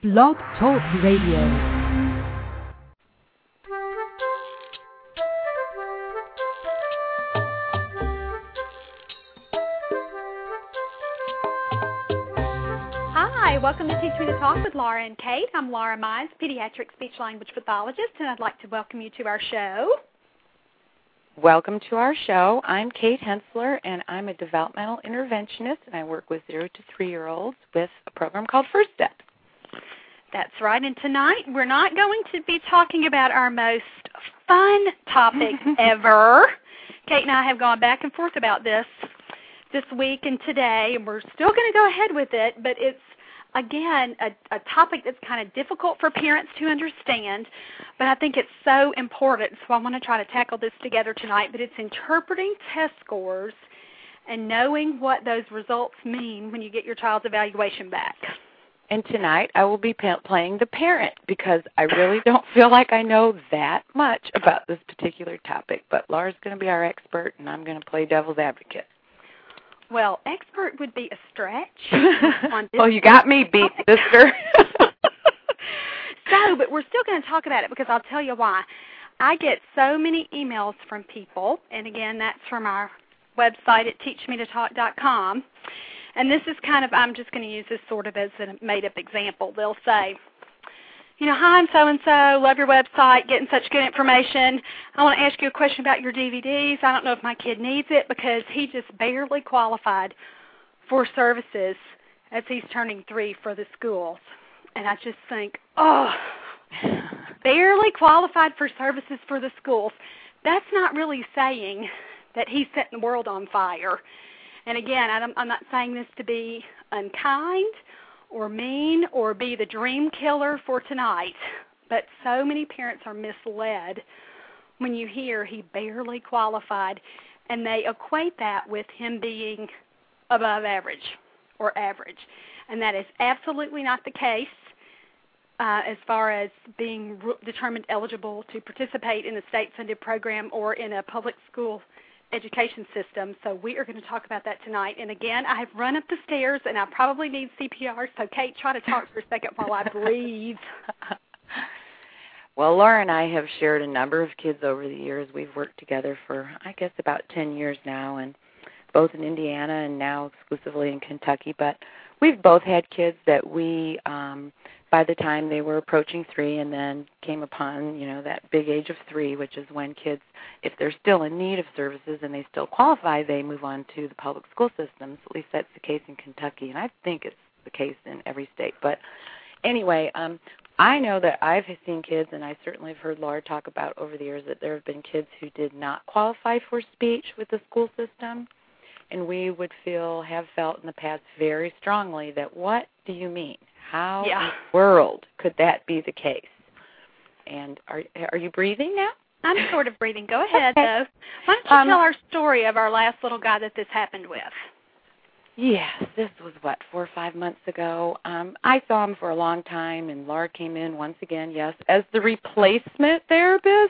Blog Talk Radio. Hi, welcome to Teach Me to Talk with Laura and Kate. I'm Laura Mines, pediatric speech-language pathologist, and I'd like to welcome you to our show. Welcome to our show. I'm Kate Hensler, and I'm a developmental interventionist, and I work with 0 to 3-year-olds with a program called First Step. That's right, and tonight we're not going to be talking about our most fun topic ever. Kate and I have gone back and forth about this week and today, and we're still going to go ahead with it, but it's, again, a topic that's kind of difficult for parents to understand, but I think it's so important, so I want to try to tackle this together tonight, but it's interpreting test scores and knowing what those results mean when you get your child's evaluation back. And tonight I will be playing the parent because I really don't feel like I know that much about this particular topic, but Laura's going to be our expert, and I'm going to play devil's advocate. Well, expert would be a stretch. Well, you got me beat, sister. But we're still going to talk about it because I'll tell you why. I get so many emails from people, and again, that's from our website at teachmetotalk.com. And this is kind of, I'm just going to use this sort of as a made-up example. They'll say, you know, hi, I'm so-and-so, love your website, getting such good information. I want to ask you a question about your DVDs. I don't know if my kid needs it because he just barely qualified for services as he's turning 3 for the schools. And I just think, barely qualified for services for the schools. That's not really saying that he's setting the world on fire. And again, I'm not saying this to be unkind or mean or be the dream killer for tonight, but so many parents are misled when you hear he barely qualified, and they equate that with him being above average or average. And that is absolutely not the case as far as being determined eligible to participate in a state-funded program or in a public school education system. So we are going to talk about that tonight. And again, I have run up the stairs, and I probably need CPR. So Kate, try to talk for a second while I breathe. Well, Laura and I have shared a number of kids over the years. We've worked together for, I guess, about 10 years now, and both in Indiana and now exclusively in Kentucky. But we've both had kids that we, by the time they were approaching 3 and then came upon, you know, that big age of 3, which is when kids, if they're still in need of services and they still qualify, they move on to the public school systems. At least that's the case in Kentucky, and I think it's the case in every state. But anyway, I know that I've seen kids, and I certainly have heard Laura talk about over the years that there have been kids who did not qualify for speech with the school system, and we would have felt in the past very strongly that what do you mean? How in the world could that be the case? And are you breathing now? I'm sort of breathing. Go ahead, though. Why don't you tell our story of our last little guy that this happened with? Yes, this was, 4 or 5 months ago. I saw him for a long time, and Laura came in once again, yes, as the replacement therapist,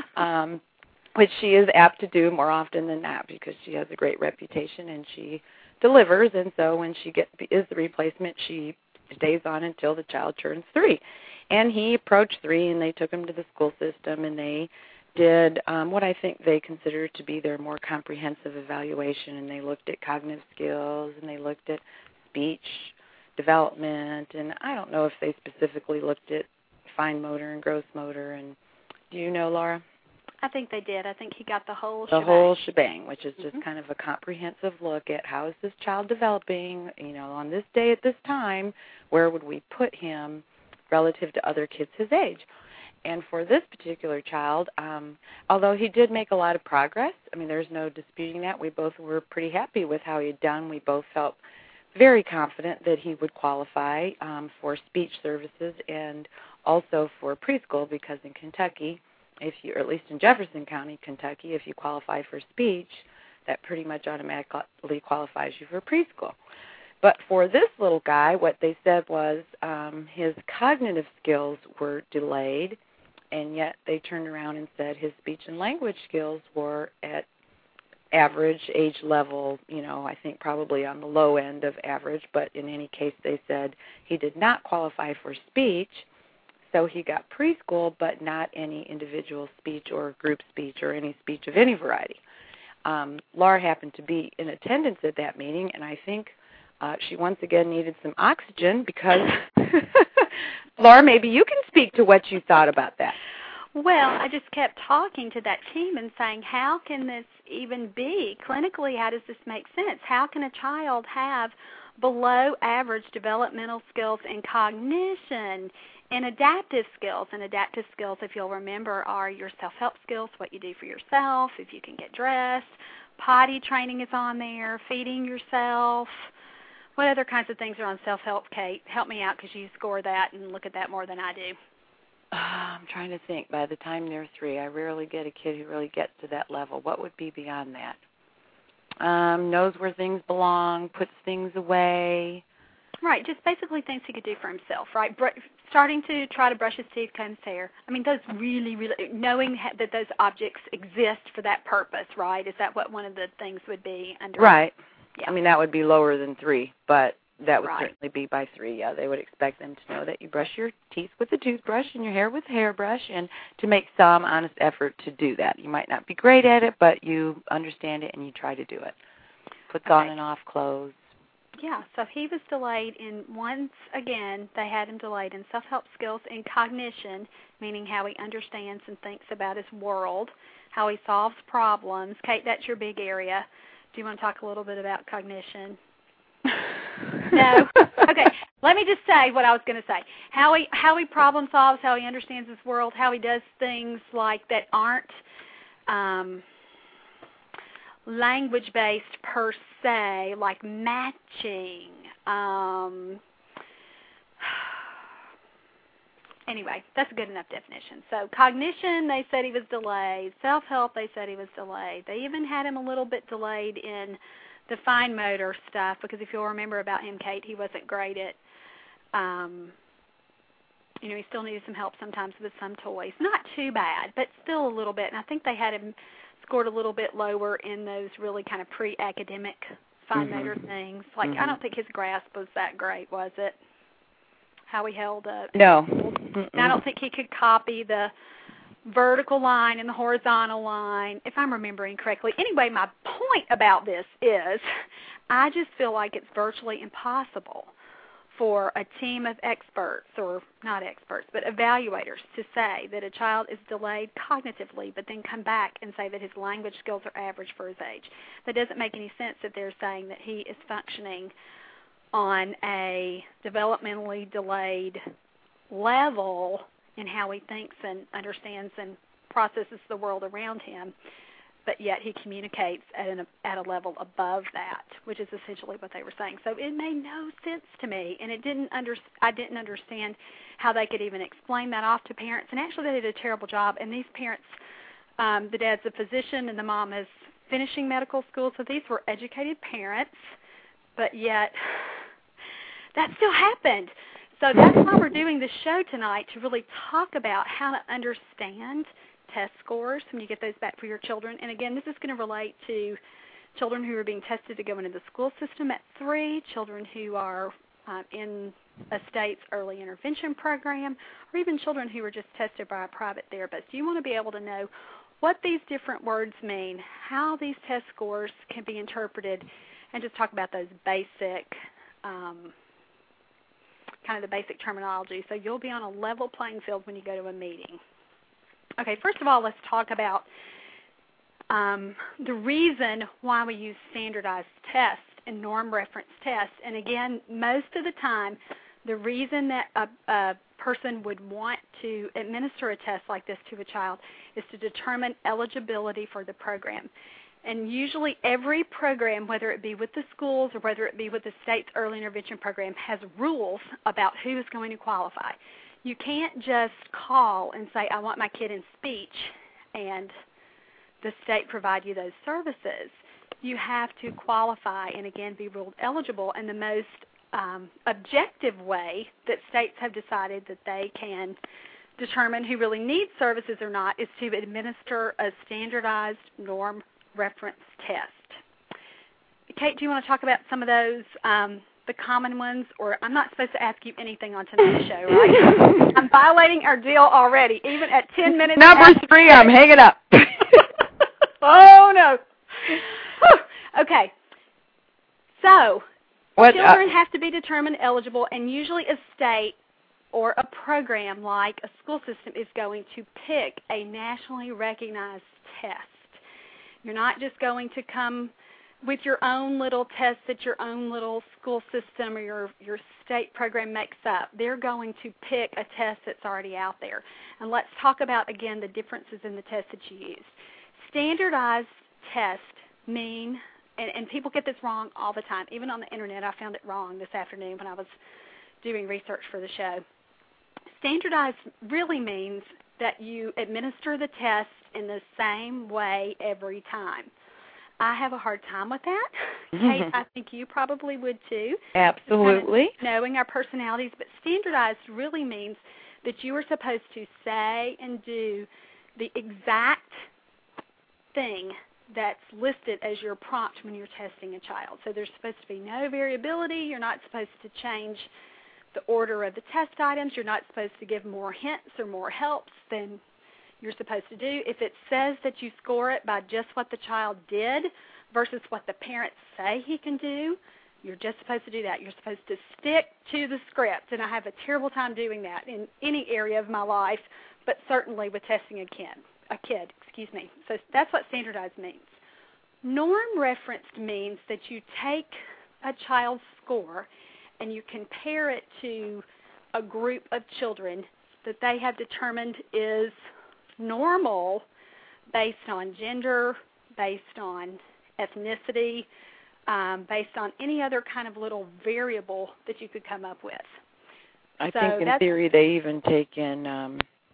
which she is apt to do more often than not because she has a great reputation and she delivers. And so when she is the replacement, she stays on until the child turns 3. And he approached 3, and they took him to the school system, and they did what I think they consider to be their more comprehensive evaluation, and they looked at cognitive skills, and they looked at speech development, and I don't know if they specifically looked at fine motor and gross motor. And do you know, Laura? I think they did. I think he got the whole shebang. The whole shebang, which is just kind of a comprehensive look at how is this child developing, you know, on this day at this time, where would we put him relative to other kids his age. And for this particular child, although he did make a lot of progress, I mean, there's no disputing that. We both were pretty happy with how he had done. We both felt very confident that he would qualify for speech services and also for preschool because in Kentucky, or at least in Jefferson County, Kentucky, if you qualify for speech, that pretty much automatically qualifies you for preschool. But for this little guy, what they said was his cognitive skills were delayed, and yet they turned around and said his speech and language skills were at average age level, I think probably on the low end of average, but in any case they said he did not qualify for speech, so he got preschool but not any individual speech or group speech or any speech of any variety. Laura happened to be in attendance at that meeting, and I think she once again needed some oxygen because, Laura, maybe you can speak to what you thought about that. Well, I just kept talking to that team and saying, how can this even be? Clinically, how does this make sense? How can a child have below average developmental skills in cognition and adaptive skills? And adaptive skills, if you'll remember, are your self-help skills, what you do for yourself, if you can get dressed. Potty training is on there, feeding yourself. What other kinds of things are on self-help, Kate? Help me out because you score that and look at that more than I do. I'm trying to think. By the time they're 3, I rarely get a kid who really gets to that level. What would be beyond that? Knows where things belong, puts things away. Right, just basically things he could do for himself, right? Starting to try to brush his teeth, comb his hair. I mean, those really, knowing that those objects exist for that purpose, right? Is that what one of the things would be under? Right. Yeah. I mean, that would be lower than 3, but that would right. certainly be by 3. Yeah, they would expect them to know that you brush your teeth with a toothbrush and your hair with a hairbrush, and to make some honest effort to do that. You might not be great at it, but you understand it and you try to do it. Puts on and off clothes. Yeah, so he was delayed in, once again, they had him delayed in self-help skills and cognition, meaning how he understands and thinks about his world, how he solves problems. Kate, that's your big area. Do you want to talk a little bit about cognition? No? Okay. Let me just say what I was going to say. How he problem solves, how he understands his world, how he does things like that aren't language-based per se, like matching. Anyway, that's a good enough definition. So cognition, they said he was delayed. Self-help, they said he was delayed. They even had him a little bit delayed in the fine motor stuff, because if you'll remember about him, Kate, he wasn't great at, he still needed some help sometimes with some toys. Not too bad, but still a little bit. And I think they had him scored a little bit lower in those really kind of pre-academic fine motor things. Like, I don't think his grasp was that great, was it? How he held up. No. And I don't think he could copy the vertical line and the horizontal line, if I'm remembering correctly. Anyway, my point about this is I just feel like it's virtually impossible for a team of experts, or not experts, but evaluators, to say that a child is delayed cognitively but then come back and say that his language skills are average for his age. That doesn't make any sense if they're saying that he is functioning on a developmentally delayed level in how he thinks and understands and processes the world around him, but yet he communicates at a level above that, which is essentially what they were saying. So it made no sense to me, and I didn't understand how they could even explain that off to parents. And actually they did a terrible job, and these parents, the dad's a physician and the mom is finishing medical school, so these were educated parents, but yet that still happened. So that's why we're doing this show tonight, to really talk about how to understand test scores when you get those back for your children. And again, this is going to relate to children who are being tested to go into the school system at 3, children who are in a state's early intervention program, or even children who are just tested by a private therapist. You want to be able to know what these different words mean, how these test scores can be interpreted, and just talk about those basic kind of the basic terminology, so you'll be on a level playing field when you go to a meeting. Okay, first of all, let's talk about the reason why we use standardized tests and norm reference tests. And again, most of the time, the reason that a person would want to administer a test like this to a child is to determine eligibility for the program. And usually every program, whether it be with the schools or whether it be with the state's early intervention program, has rules about who is going to qualify. You can't just call and say, I want my kid in speech, and the state provide you those services. You have to qualify and, again, be ruled eligible. And the most objective way that states have decided that they can determine who really needs services or not is to administer a standardized norm reference test. Kate, do you want to talk about some of those, the common ones? Or I'm not supposed to ask you anything on tonight's show, right? I'm violating our deal already, even at 10 minutes. Number 3, I'm hanging up. Oh, no. Okay. So, children have to be determined eligible, and usually a state or a program like a school system is going to pick a nationally recognized test. You're not just going to come with your own little test that your own little school system or your state program makes up. They're going to pick a test that's already out there. And let's talk about, again, the differences in the tests that you use. Standardized tests mean, and people get this wrong all the time. Even on the Internet, I found it wrong this afternoon when I was doing research for the show. Standardized really means that you administer the test in the same way every time. I have a hard time with that. Kate, I think you probably would too. Absolutely. Kind of knowing our personalities, but standardized really means that you are supposed to say and do the exact thing that's listed as your prompt when you're testing a child. So there's supposed to be no variability. You're not supposed to change the order of the test items. You're not supposed to give more hints or more helps than you're supposed to do. If it says that you score it by just what the child did versus what the parents say he can do, you're just supposed to do that. You're supposed to stick to the script, and I have a terrible time doing that in any area of my life, but certainly with testing a kid. So that's what standardized means. Norm referenced means that you take a child's score and you compare it to a group of children that they have determined is normal based on gender, based on ethnicity, based on any other kind of little variable that you could come up with. I think in theory they even take in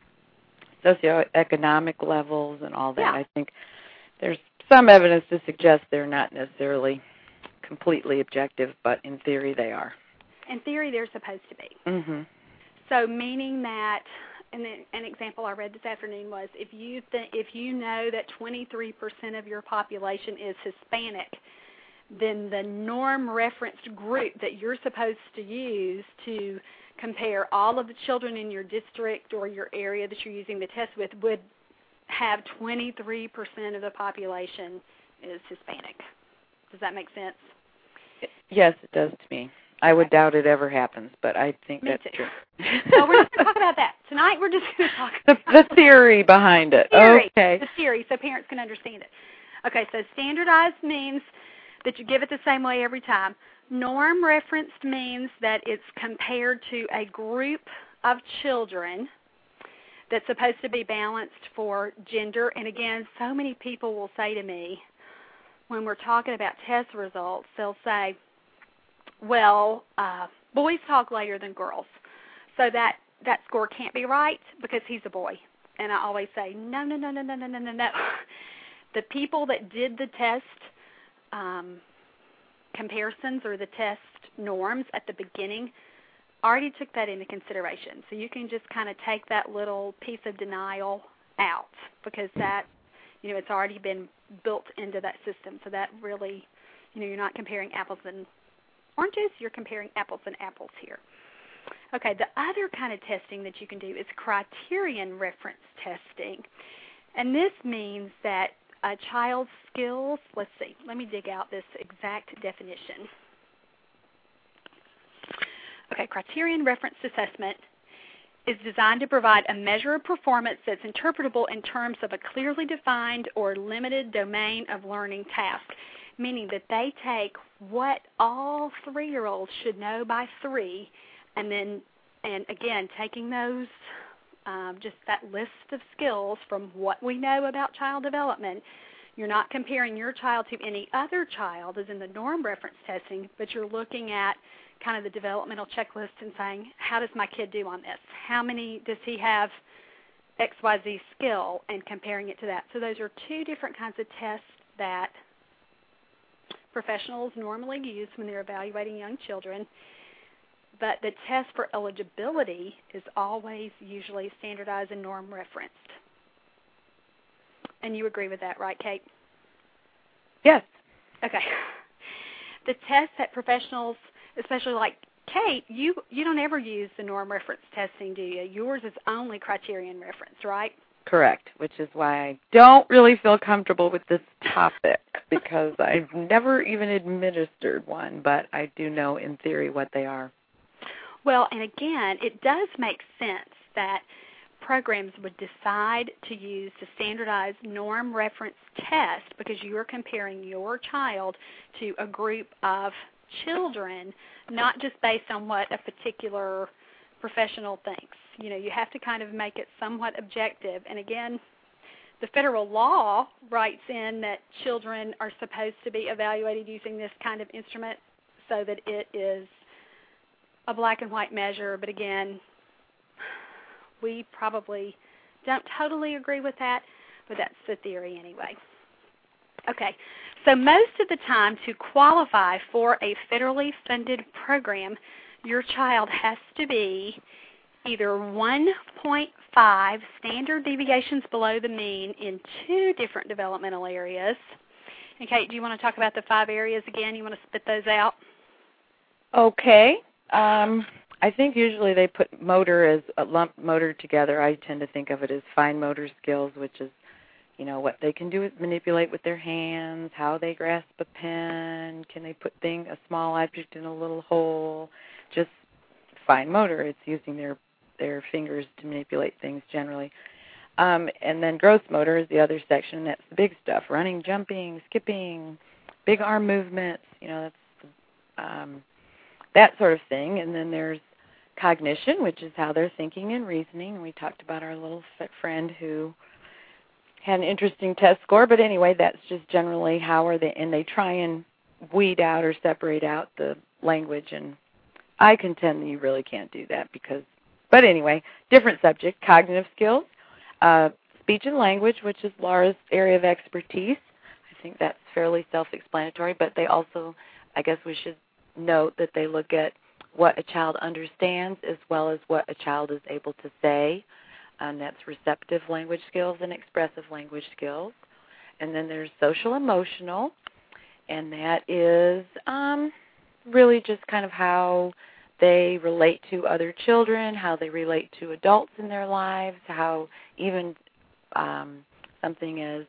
socioeconomic levels and all that. Yeah. I think there's some evidence to suggest they're not necessarily completely objective, but in theory they are. In theory they're supposed to be. Mm-hmm. So meaning that, and an example I read this afternoon was if you know that 23% of your population is Hispanic, then the norm referenced group that you're supposed to use to compare all of the children in your district or your area that you're using the test with would have 23% of the population is Hispanic. Does that make sense? Yes, it does to me. I would doubt it ever happens, but I think Me that's too. true. So we're just going to talk about that. Tonight we're just going to talk about the theory behind it. Theory, okay. The theory, so parents can understand it. Okay, so standardized means that you give it the same way every time. Norm referenced means that it's compared to a group of children that's supposed to be balanced for gender. And again, so many people will say to me, when we're talking about test results, they'll say, well, boys talk later than girls, so that score can't be right because he's a boy. And I always say, no. The people that did the test comparisons or the test norms at the beginning already took that into consideration. So you can just kind of take that little piece of denial out because that, it's already been built into that system. So that really, you're not comparing apples and oranges, you're comparing apples and apples here. Okay, the other kind of testing that you can do is criterion reference testing. And this means that a child's skills, let's see, let me dig out this exact definition. Okay, criterion reference assessment is designed to provide a measure of performance that's interpretable in terms of a clearly defined or limited domain of learning task, meaning that they take what all 3-year-olds should know by 3, and again, taking those, just that list of skills from what we know about child development. You're not comparing your child to any other child, as in the norm reference testing, but you're looking at kind of the developmental checklist and saying, how does my kid do on this? How many does he have XYZ skill, and comparing it to that. So those are 2 different kinds of tests that professionals normally use when they're evaluating young children. But the test for eligibility is always usually standardized and norm referenced. And you agree with that, right, Kate? Yes. Okay. The tests that professionals, especially like Kate, you don't ever use the norm reference testing, do you? Yours is only criterion reference, right? Correct, which is why I don't really feel comfortable with this topic because I've never even administered one, but I do know in theory what they are. Well, and again, it does make sense that programs would decide to use the standardized norm reference test because you are comparing your child to a group of children, not just based on what a particular professional thinks. You know, you have to kind of make it somewhat objective. And again, the federal law writes in that children are supposed to be evaluated using this kind of instrument so that it is a black and white measure. But again, we probably don't totally agree with that, but that's the theory anyway. Okay, so most of the time to qualify for a federally funded program, your child has to be either 1.5 standard deviations below the mean in 2 different developmental areas. And Kate, do you want to talk about the 5 areas again? You want to spit those out? Okay. I think usually they put motor as a lump motor together. I tend to think of it as fine motor skills, which is, you know, what they can do is manipulate with their hands, how they grasp a pen, can they put a small object in a little hole, just fine motor. It's using their fingers to manipulate things generally. And then gross motor is the other section. That's the big stuff, running, jumping, skipping, big arm movements, you know, that's that sort of thing. And then there's cognition, which is how they're thinking and reasoning. And we talked about our little friend who had an interesting test score. But anyway, that's just generally how are they, and they try and weed out or separate out the language. And I contend that you really can't do that but anyway, different subject, cognitive skills, speech and language, which is Laura's area of expertise. I think that's fairly self-explanatory, but they also, I guess we should note that they look at what a child understands as well as what a child is able to say, and that's receptive language skills and expressive language skills. And then there's social emotional, and that is really just kind of how they relate to other children, how they relate to adults in their lives, how even something as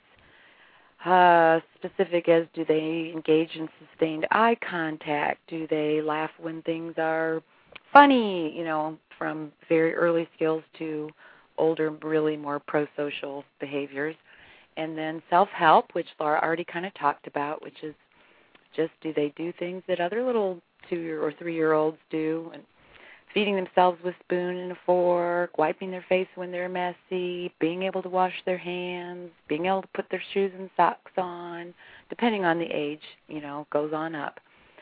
specific as do they engage in sustained eye contact, do they laugh when things are funny, you know, from very early skills to older, really more pro-social behaviors. And then self-help, which Laura already kind of talked about, which is just do they do things that other little 2 or 3-year-olds do, and feeding themselves with spoon and a fork, wiping their face when they're messy, being able to wash their hands, being able to put their shoes and socks on, depending on the age, you know, goes on up.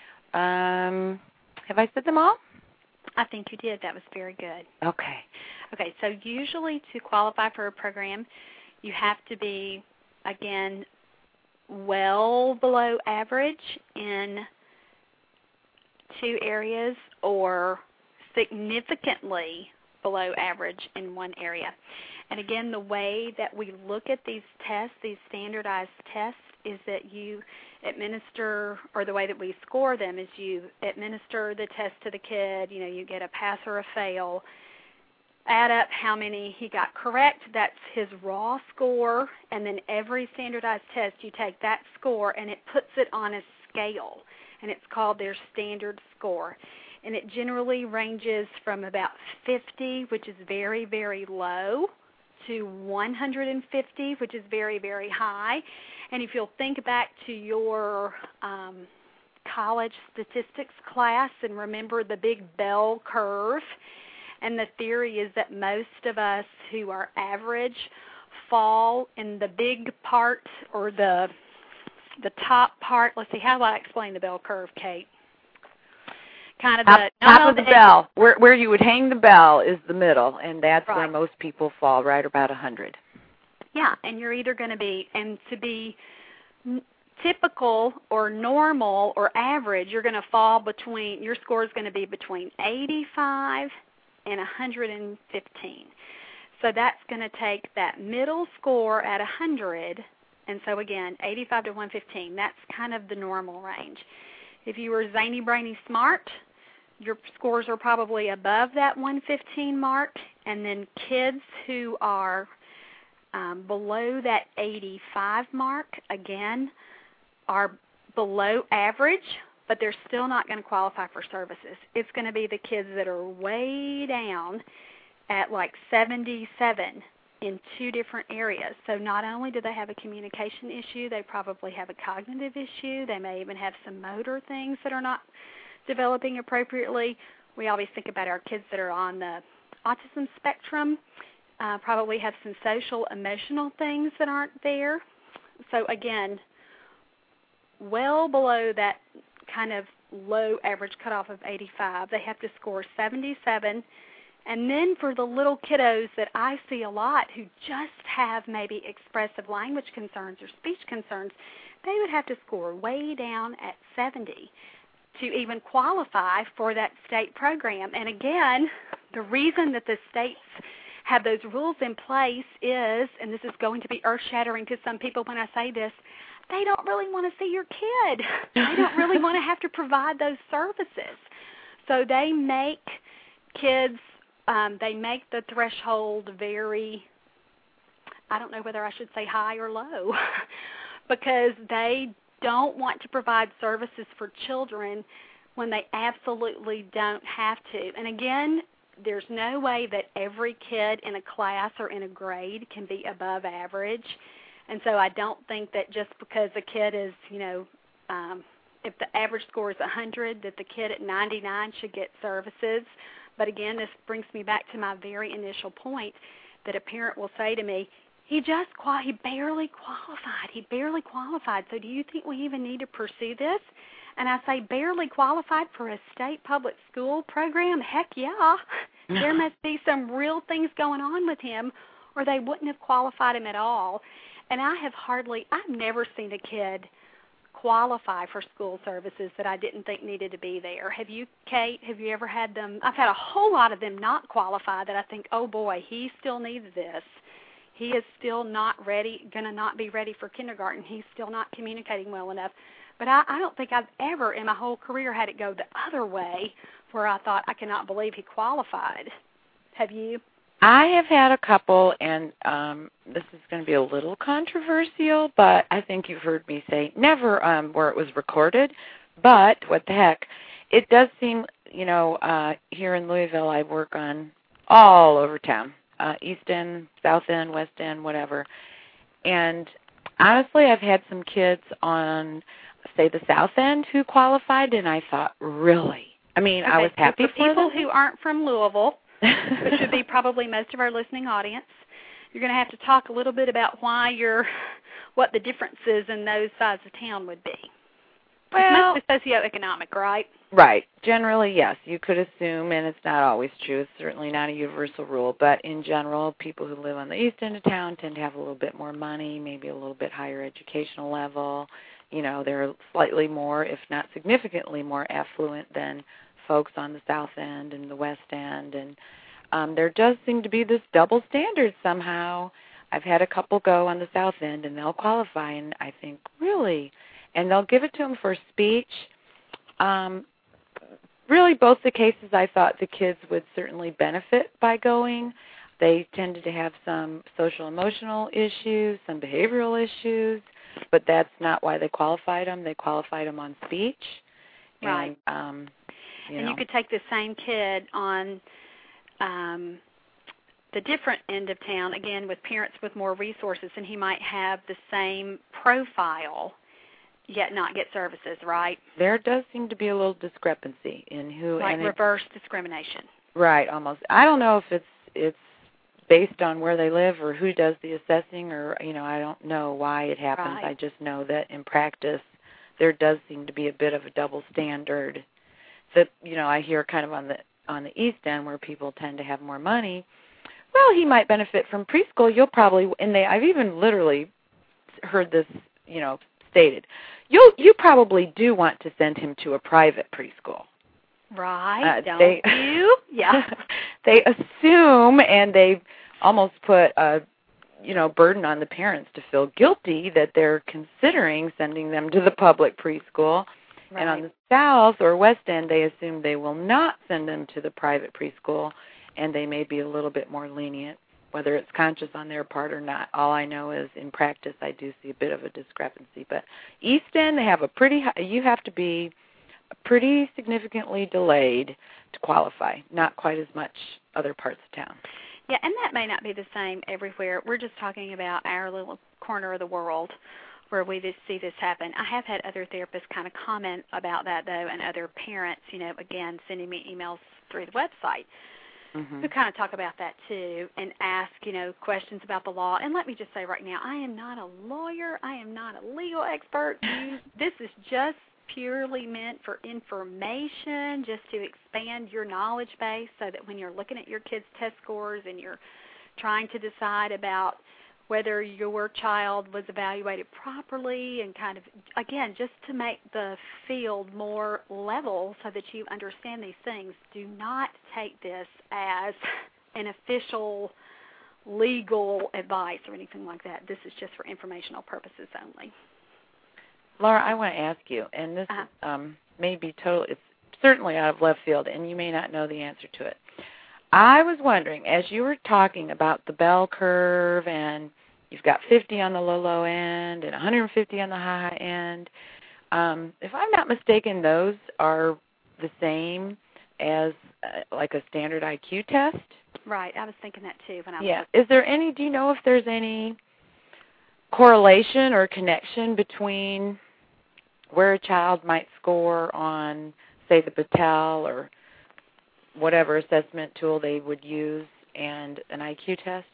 Have I said them all? I think you did. That was very good. Okay. Okay, so usually to qualify for a program, you have to be, again, well below average in 2 areas or significantly below average in 1 area. And again, the way that we look at these tests, these standardized tests, is that you administer, or the way that we score them is you administer the test to the kid, you know, you get a pass or a fail, add up how many he got correct, that's his raw score, and then every standardized test you take that score and it puts it on a scale, and it's called their standard score. And it generally ranges from about 50, which is very, very low, to 150, which is very, very high. And if you'll think back to your college statistics class and remember the big bell curve, and the theory is that most of us who are average fall in the big part or the top part. Let's see, how do I explain the bell curve, Kate? Kind of the top of the bell, where you would hang the bell is the middle, and that's right where most people fall, right about 100. Yeah, and you're either going to be, and to be typical or normal or average, you're going to fall between, your score is going to be between 85 and 115. So that's going to take that middle score at 100 And so, again, 85 to 115, that's kind of the normal range. If you were zany, brainy, smart, your scores are probably above that 115 mark. And then kids who are below that 85 mark, again, are below average, but they're still not going to qualify for services. It's going to be the kids that are way down at like 77 in two different areas. So not only do they have a communication issue, they probably have a cognitive issue. They may even have some motor things that are not developing appropriately. We always think about our kids that are on the autism spectrum, probably have some social, emotional things that aren't there. So again, well below that kind of low average cutoff of 85, they have to score 77. And then for the little kiddos that I see a lot who just have maybe expressive language concerns or speech concerns, they would have to score way down at 70 to even qualify for that state program. And again, the reason that the states have those rules in place is, and this is going to be earth-shattering to some people when I say this, they don't really want to see your kid. They don't really want to have to provide those services. So they make kids, they make the threshold very, I don't know whether I should say high or low, because they don't want to provide services for children when they absolutely don't have to. And again, there's no way that every kid in a class or in a grade can be above average. And so I don't think that just because a kid is, if the average score is 100, that the kid at 99 should get services. But again, this brings me back to my very initial point that a parent will say to me, he barely qualified. He barely qualified. So do you think we even need to pursue this? And I say, barely qualified for a state public school program? Heck yeah. There must be some real things going on with him, or they wouldn't have qualified him at all. And I've never seen a kid qualify for school services that I didn't think needed to be there. Have you, Kate? Have you ever had them? I've had a whole lot of them not qualify that I think, oh boy, he still needs this. He is still not ready, going to not be ready for kindergarten. He's still not communicating well enough. But I don't think I've ever in my whole career had it go the other way where I thought, I cannot believe he qualified. Have you? I have had a couple, and this is going to be a little controversial, but I think you've heard me say never where it was recorded, but what the heck. It does seem, here in Louisville I work on all over town, East End, South End, West End, whatever. And honestly, I've had some kids on, say, the South End who qualified, and I thought, really? I mean, okay, I was happy for people them. Who aren't from Louisville, which would be probably most of our listening audience, you're going to have to talk a little bit about what the differences in those sides of town would be. Well, it's mostly socioeconomic, right? Right. Generally, yes. You could assume, and it's not always true. It's certainly not a universal rule. But in general, people who live on the east end of town tend to have a little bit more money, maybe a little bit higher educational level. They're slightly more, if not significantly more affluent than folks on the south end and the west end. And there does seem to be this double standard somehow. I've had a couple go on the south end, and they'll qualify, and I think, really? And they'll give it to them for speech. Really, both the cases I thought the kids would certainly benefit by going. They tended to have some social emotional issues, some behavioral issues, but that's not why they qualified them. They qualified them on speech. Right. And, and you could take the same kid on the different end of town, again, with parents with more resources, and he might have the same profile yet not get services, right? There does seem to be a little discrepancy in who... Like reverse discrimination. Right, almost. I don't know if it's based on where they live or who does the assessing, or, I don't know why it happens. Right. I just know that in practice there does seem to be a bit of a double standard that, I hear kind of on the east end where people tend to have more money. Well, he might benefit from preschool. You'll probably, I've even literally heard this, stated. You probably do want to send him to a private preschool. Right, don't you? Yeah. They assume, and they almost put a burden on the parents to feel guilty that they're considering sending them to the public preschool. Right. And on the South or West End, they assume they will not send them to the private preschool, and they may be a little bit more lenient, whether it's conscious on their part or not. All I know is in practice I do see a bit of a discrepancy. But East End, they have you have to be pretty significantly delayed to qualify, not quite as much other parts of town. Yeah, and that may not be the same everywhere. We're just talking about our little corner of the world where we just see this happen. I have had other therapists kind of comment about that, though, and other parents, again, sending me emails through the website who kind of talk about that, too, and ask, questions about the law. And let me just say right now, I am not a lawyer. I am not a legal expert. This is just purely meant for information, just to expand your knowledge base so that when you're looking at your kids' test scores and you're trying to decide about whether your child was evaluated properly and kind of, again, just to make the field more level so that you understand these things. Do not take this as an official legal advice or anything like that. This is just for informational purposes only. Laura, I want to ask you, and this may be it's certainly out of left field, and you may not know the answer to it. I was wondering, as you were talking about the bell curve, and you've got 50 on the low end and 150 on the high end, if I'm not mistaken, those are the same as like a standard IQ test? Right. I was thinking that too. Do you know if there's any correlation or connection between where a child might score on, say, the Battelle or whatever assessment tool they would use and an IQ test?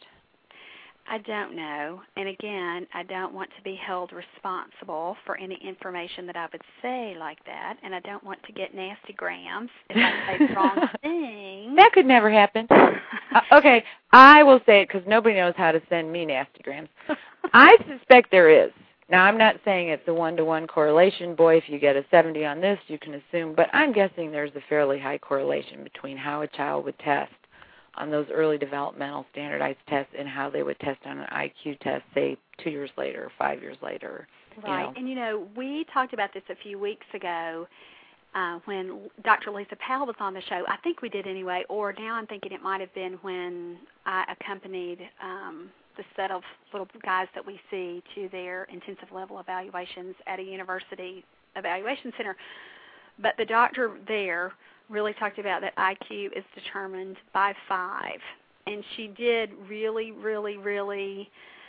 I don't know. And again, I don't want to be held responsible for any information that I would say like that, and I don't want to get nasty grams if I say the wrong thing. That could never happen. Okay, I will say it because nobody knows how to send me nasty grams. I suspect there is. Now, I'm not saying it's a one-to-one correlation. Boy, if you get a 70 on this, you can assume. But I'm guessing there's a fairly high correlation between how a child would test on those early developmental standardized tests and how they would test on an IQ test, say, 2 years later or 5 years later. Right. And, we talked about this a few weeks ago when Dr. Lisa Powell was on the show. I think we did anyway, or now I'm thinking it might have been when I accompanied the set of little guys that we see to their intensive level evaluations at a university evaluation center. But the doctor there really talked about that IQ is determined by 5. And she did really, really, really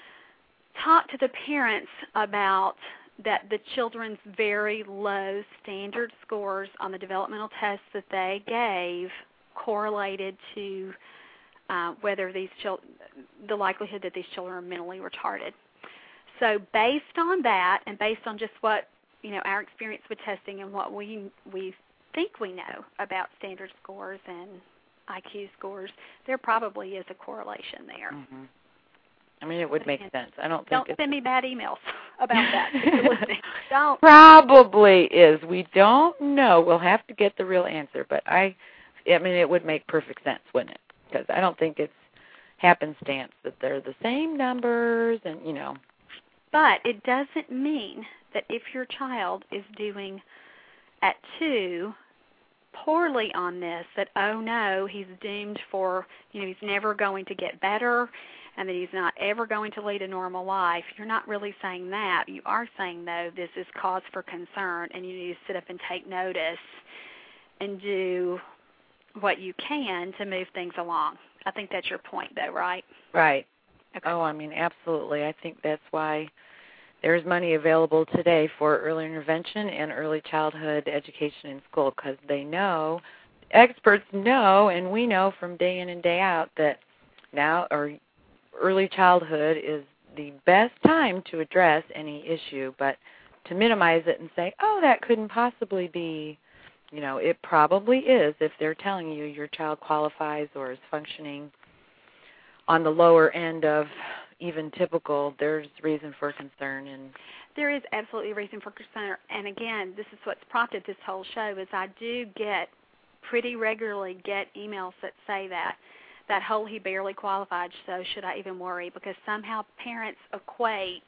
talk to the parents about that the children's very low standard scores on the developmental tests that they gave correlated to whether the likelihood that these children are mentally retarded. So based on that, and based on just what our experience with testing and what we think we know about standard scores and IQ scores, there probably is a correlation there. Mm-hmm. I mean, it would make sense. Don't send me bad emails about that. If you're listening. Don't. Probably is. We don't know. We'll have to get the real answer, but I mean, it would make perfect sense, wouldn't it? Because I don't think it's happenstance that they're the same numbers and, But it doesn't mean that if your child is doing at 2 poorly on this, that, oh, no, he's doomed for, he's never going to get better and that he's not ever going to lead a normal life. You're not really saying that. You are saying, though, this is cause for concern and you need to sit up and take notice and do what you can to move things along. I think that's your point, though, right? Right. Okay. Oh, I mean, absolutely. I think that's why there's money available today for early intervention and early childhood education in school, because they know, experts know, and we know from day in and day out that now early childhood is the best time to address any issue, but to minimize it and say, oh, that couldn't possibly be, it probably is if they're telling you your child qualifies or is functioning on the lower end of even typical, there's reason for concern. And there is absolutely reason for concern. And again, this is what's prompted this whole show is I do pretty regularly get emails that say that that whole he barely qualified, so should I even worry? Because somehow parents equate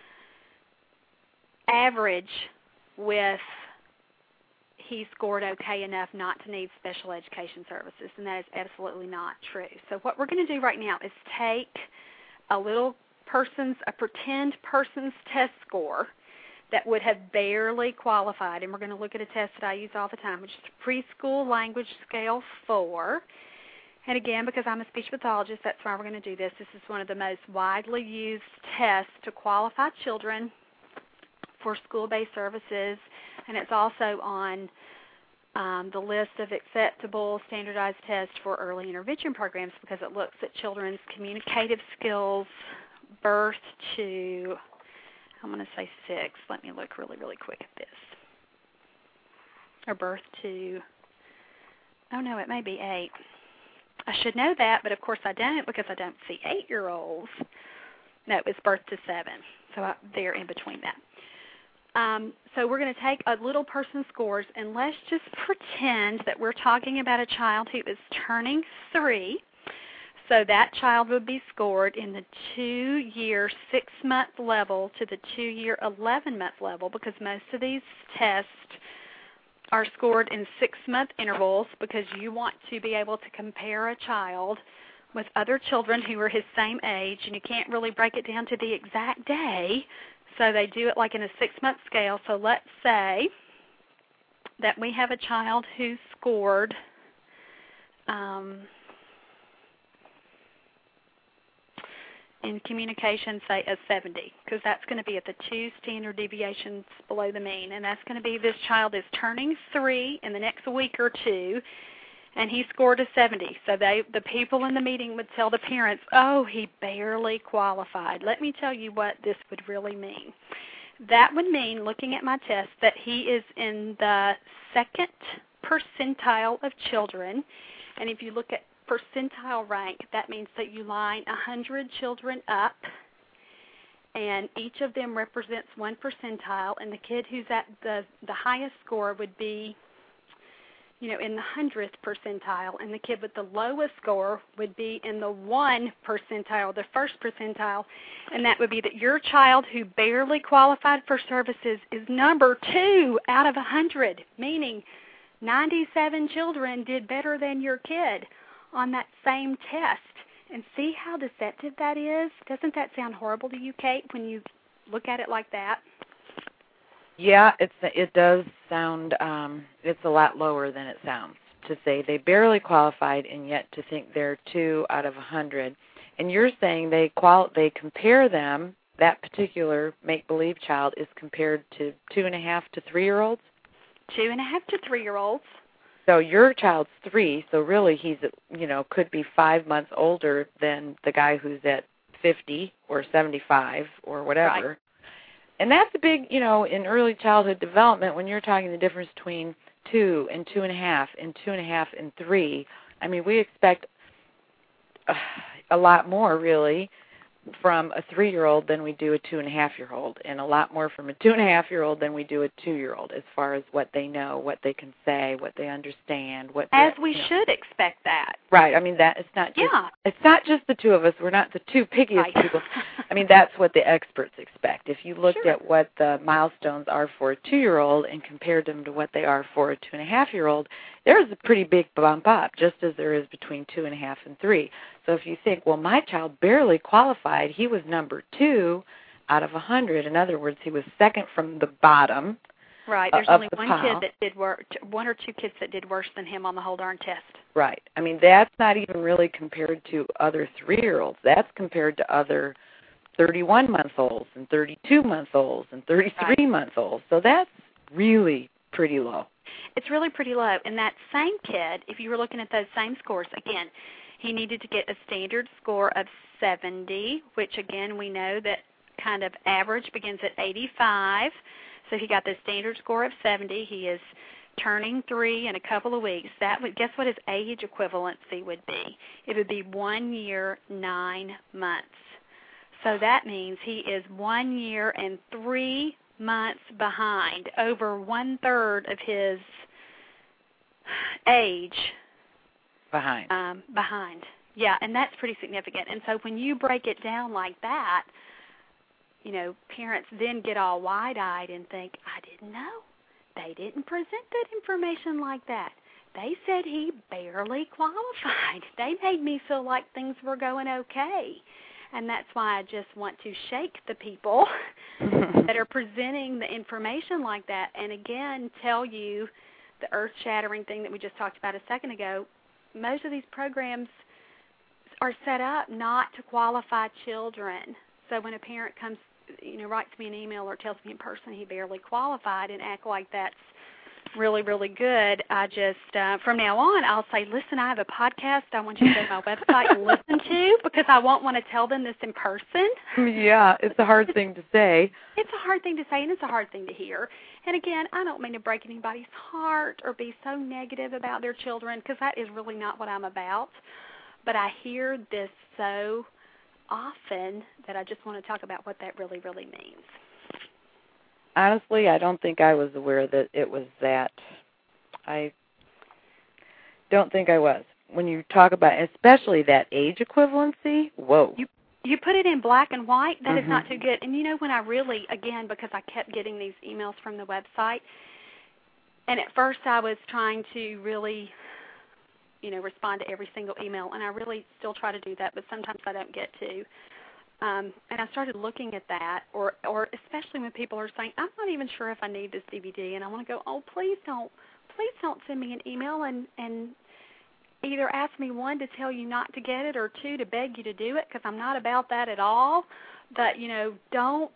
average with he scored okay enough not to need special education services, and that is absolutely not true. So what we're going to do right now is take a pretend person's test score that would have barely qualified, and we're going to look at a test that I use all the time, which is Preschool Language Scale 4. And again, because I'm a speech pathologist, that's why we're going to do this. This is one of the most widely used tests to qualify children for school-based services, and it's also on the list of acceptable standardized tests for early intervention programs because it looks at children's communicative skills birth to, I'm going to say 6. Let me look really, really quick at this. Or birth to, oh no, it may be 8. I should know that, but of course I don't because I don't see 8-year-olds. No, it's birth to 7. So they're in between that. So we're going to take a little person's scores, and let's just pretend that we're talking about a child who is turning 3. So that child would be scored in the 2-year 6-month level to the 2-year 11-month level because most of these tests are scored in 6-month intervals because you want to be able to compare a child with other children who are his same age, and you can't really break it down to the exact day. So they do it like in a 6-month scale. So let's say that we have a child who scored in communication, say, a 70, because that's going to be at the 2 standard deviations below the mean. And that's going to be this child is turning 3 in the next week or 2, and he scored a 70. So the people in the meeting would tell the parents, oh, he barely qualified. Let me tell you what this would really mean. That would mean, looking at my test, that he is in the 2nd percentile of children. And if you look at percentile rank, that means that you line 100 children up, and each of them represents 1 percentile, and the kid who's at the highest score would be, in the 100th percentile, and the kid with the lowest score would be in the 1 percentile, the 1st percentile, and that would be that your child who barely qualified for services is number 2 out of 100, meaning 97 children did better than your kid on that same test. And see how deceptive that is? Doesn't that sound horrible to you, Kate, when you look at it like that? Yeah, it does sound, it's a lot lower than it sounds to say they barely qualified and yet to think they're 2 out of 100. And you're saying they compare them, that particular make-believe child is compared to 2.5 to 3-year-olds? 2.5 to 3-year-olds. So your child's 3, so really he's, could be 5 months older than the guy who's at 50 or 75 or whatever. Right. And that's a big, in early childhood development, when you're talking the difference between 2 and 2.5 and 2.5 and 3, I mean, we expect a lot more, really, from a 3-year-old than we do a 2.5-year-old, and a lot more from a 2.5-year-old than we do a 2-year-old, as far as what they know, what they can say, what they understand. As we should expect that. Right. I mean, it's not just the two of us. We're not the two piggiest people. I mean, that's what the experts expect. If you looked at what the milestones are for a 2-year-old and compared them to what they are for a 2.5-year-old, there's a pretty big bump up, just as there is between 2.5 and 3. So if you think, well, my child barely qualified, he was number 2 out of 100. In other words, he was second from the bottom. Right. There's only one or two kids that did worse than him on the whole darn test. Right. I mean, that's not even really compared to other 3-year-olds. That's compared to other 31-month-olds and 32-month-olds and 33-month-olds. So that's really pretty low. It's really pretty low. And that same kid, if you were looking at those same scores, again, he needed to get a standard score of 70, which, again, we know that kind of average begins at 85. So he got the standard score of 70. He is turning 3 in a couple of weeks. Guess what his age equivalency would be? It would be 1 year, 9 months. So that means he is 1 year and 3 months behind, over 1/3 of his age. Behind. Behind. Yeah, and that's pretty significant. And so when you break it down like that, parents then get all wide-eyed and think, I didn't know. They didn't present that information like that. They said he barely qualified. They made me feel like things were going okay. And that's why I just want to shake the people that are presenting the information like that, and again tell you the earth-shattering thing that we just talked about a second ago. Most of these programs are set up not to qualify children. So when a parent comes, writes me an email or tells me in person he barely qualified and act like that's really, really good, I just, from now on, I'll say, listen, I have a podcast I want you to go to my website and listen to, because I won't want to tell them this in person. Yeah, it's a hard thing to say. It's a hard thing to say, and it's a hard thing to hear. And again, I don't mean to break anybody's heart or be so negative about their children, because that is really not what I'm about. But I hear this so often that I just want to talk about what that really, really means. Honestly, I don't think I was aware that it was that. I don't think I was. When you talk about, especially that age equivalency, whoa. You put it in black and white, that is not too good. And when I really, again, because I kept getting these emails from the website, and at first I was trying to really, respond to every single email, and I really still try to do that, but sometimes I don't get to. And I started looking at that, or especially when people are saying, I'm not even sure if I need this DVD, and I want to go, oh, please don't send me an email and either ask me, one, to tell you not to get it, or two, to beg you to do it, because I'm not about that at all. But, don't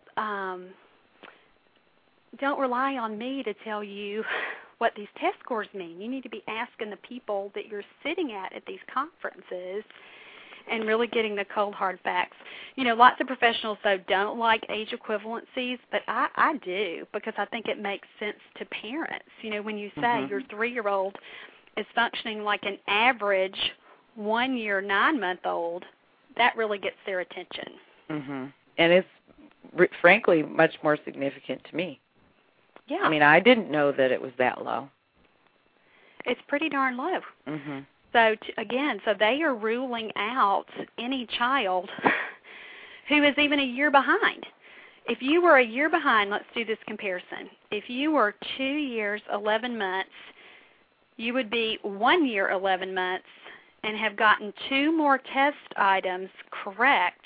rely on me to tell you what these test scores mean. You need to be asking the people that you're sitting at these conferences and really getting the cold, hard facts. Lots of professionals, though, don't like age equivalencies, but I do, because I think it makes sense to parents. When you say your 3-year-old is functioning like an average 1-year, 9-month-old, that really gets their attention. And it's, frankly, much more significant to me. Yeah. I mean, I didn't know that it was that low. It's pretty darn low. So, so they are ruling out any child who is even a year behind. If you were a year behind, let's do this comparison. If you were 2 years, 11 months, you would be 1 year, 11 months, and have gotten 2 more test items correct,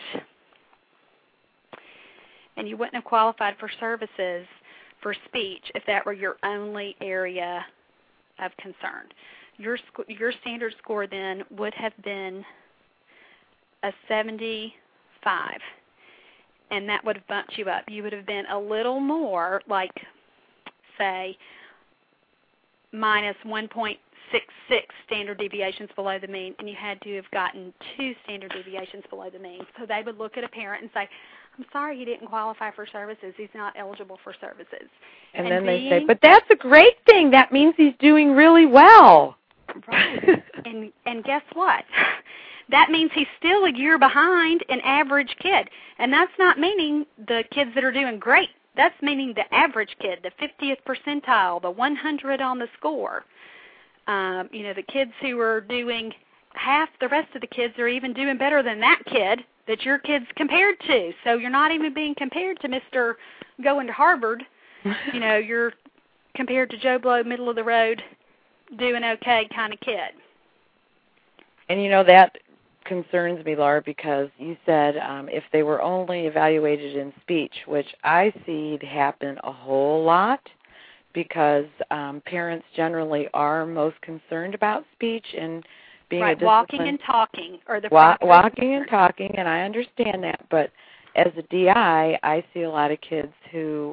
and you wouldn't have qualified for services for speech if that were your only area of concern. Your standard score then would have been a 75, and that would have bumped you up. You would have been a little more, like, say, minus 1.66 standard deviations below the mean, and you had to have gotten 2 standard deviations below the mean. So they would look at a parent and say, I'm sorry he didn't qualify for services. He's not eligible for services. And then they say, but that's a great thing. That means he's doing really well. Right. and guess what? That means he's still a year behind an average kid. And that's not meaning the kids that are doing great. That's meaning the average kid, the 50th percentile, the 100 on the score. The kids who are doing half the rest of the kids are even doing better than that kid that your kid's compared to. So you're not even being compared to Mr. going to Harvard. You're compared to Joe Blow, middle of the road, doing okay kind of kid. And that concerns me, Laura, because you said if they were only evaluated in speech, which I see happen a whole lot, because parents generally are most concerned about speech and being a discipline. Walking and talking are the walking and talking, and I understand that, but as a DI, I see a lot of kids who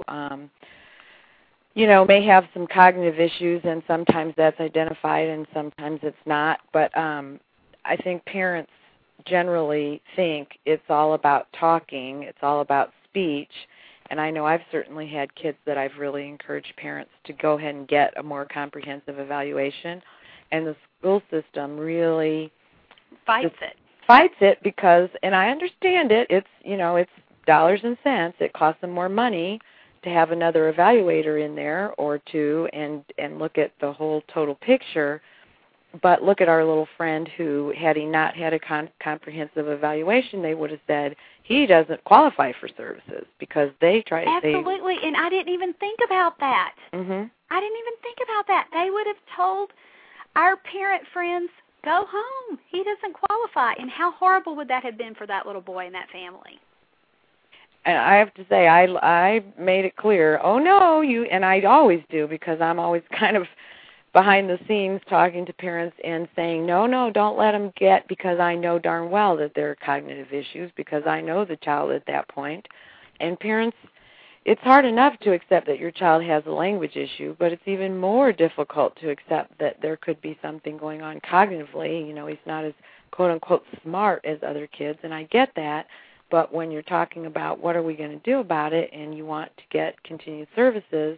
may have some cognitive issues, and sometimes that's identified and sometimes it's not. But I think parents generally think it's all about talking, it's all about speech. And I know I've certainly had kids that I've really encouraged parents to go ahead and get a more comprehensive evaluation. And the school system really fights it because, and I understand it, it's dollars and cents. It costs them more money to have another evaluator in there or two and look at the whole total picture. But look at our little friend who, had he not had a comprehensive evaluation, they would have said he doesn't qualify for services because they tried. Absolutely, and I didn't even think about that. Mm-hmm. I didn't even think about that. They would have told our parent friends, go home. He doesn't qualify. And how horrible would that have been for that little boy and that family? And I have to say, I made it clear, oh, no, you, and I always do because I'm always kind of behind the scenes talking to parents and saying, no, don't let them get, because I know darn well that there are cognitive issues because I know the child at that point. And parents, it's hard enough to accept that your child has a language issue, but it's even more difficult to accept that there could be something going on cognitively. You know, he's not as quote-unquote smart as other kids, and I get that. But when you're talking about what are we going to do about it and you want to get continued services,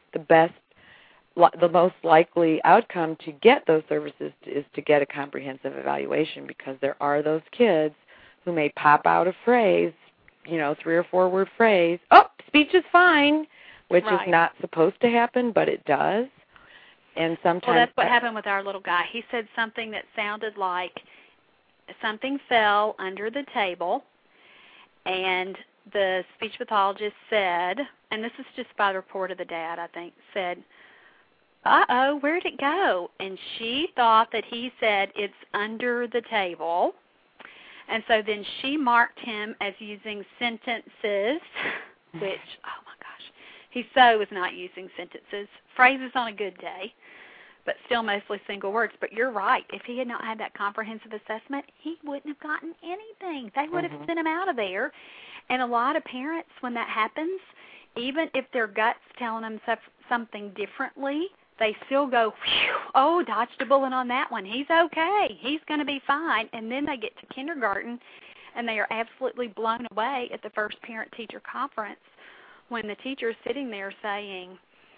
the most likely outcome to get those services is to get a comprehensive evaluation, because there are those kids who may pop out a phrase, 3 or 4 word phrase, oh, speech is fine, which Right. is not supposed to happen, but it does. And sometimes Well, that's what happened with our little guy. He said something that sounded like something fell under the table, and the speech pathologist said, and this is just by the report of the dad, I think, said, uh-oh, where'd it go? And she thought that he said it's under the table. And so then she marked him as using sentences, which, oh my gosh, he so was not using sentences. Phrases on a good day, but still mostly single words. But you're right. If he had not had that comprehensive assessment, he wouldn't have gotten anything. They would have sent him out of there. And a lot of parents, when that happens, even if their gut's telling them something differently, they still go, phew, oh, dodged a bullet on that one. He's okay. He's going to be fine. And then they get to kindergarten, and they are absolutely blown away at the first parent-teacher conference when the teacher is sitting there saying,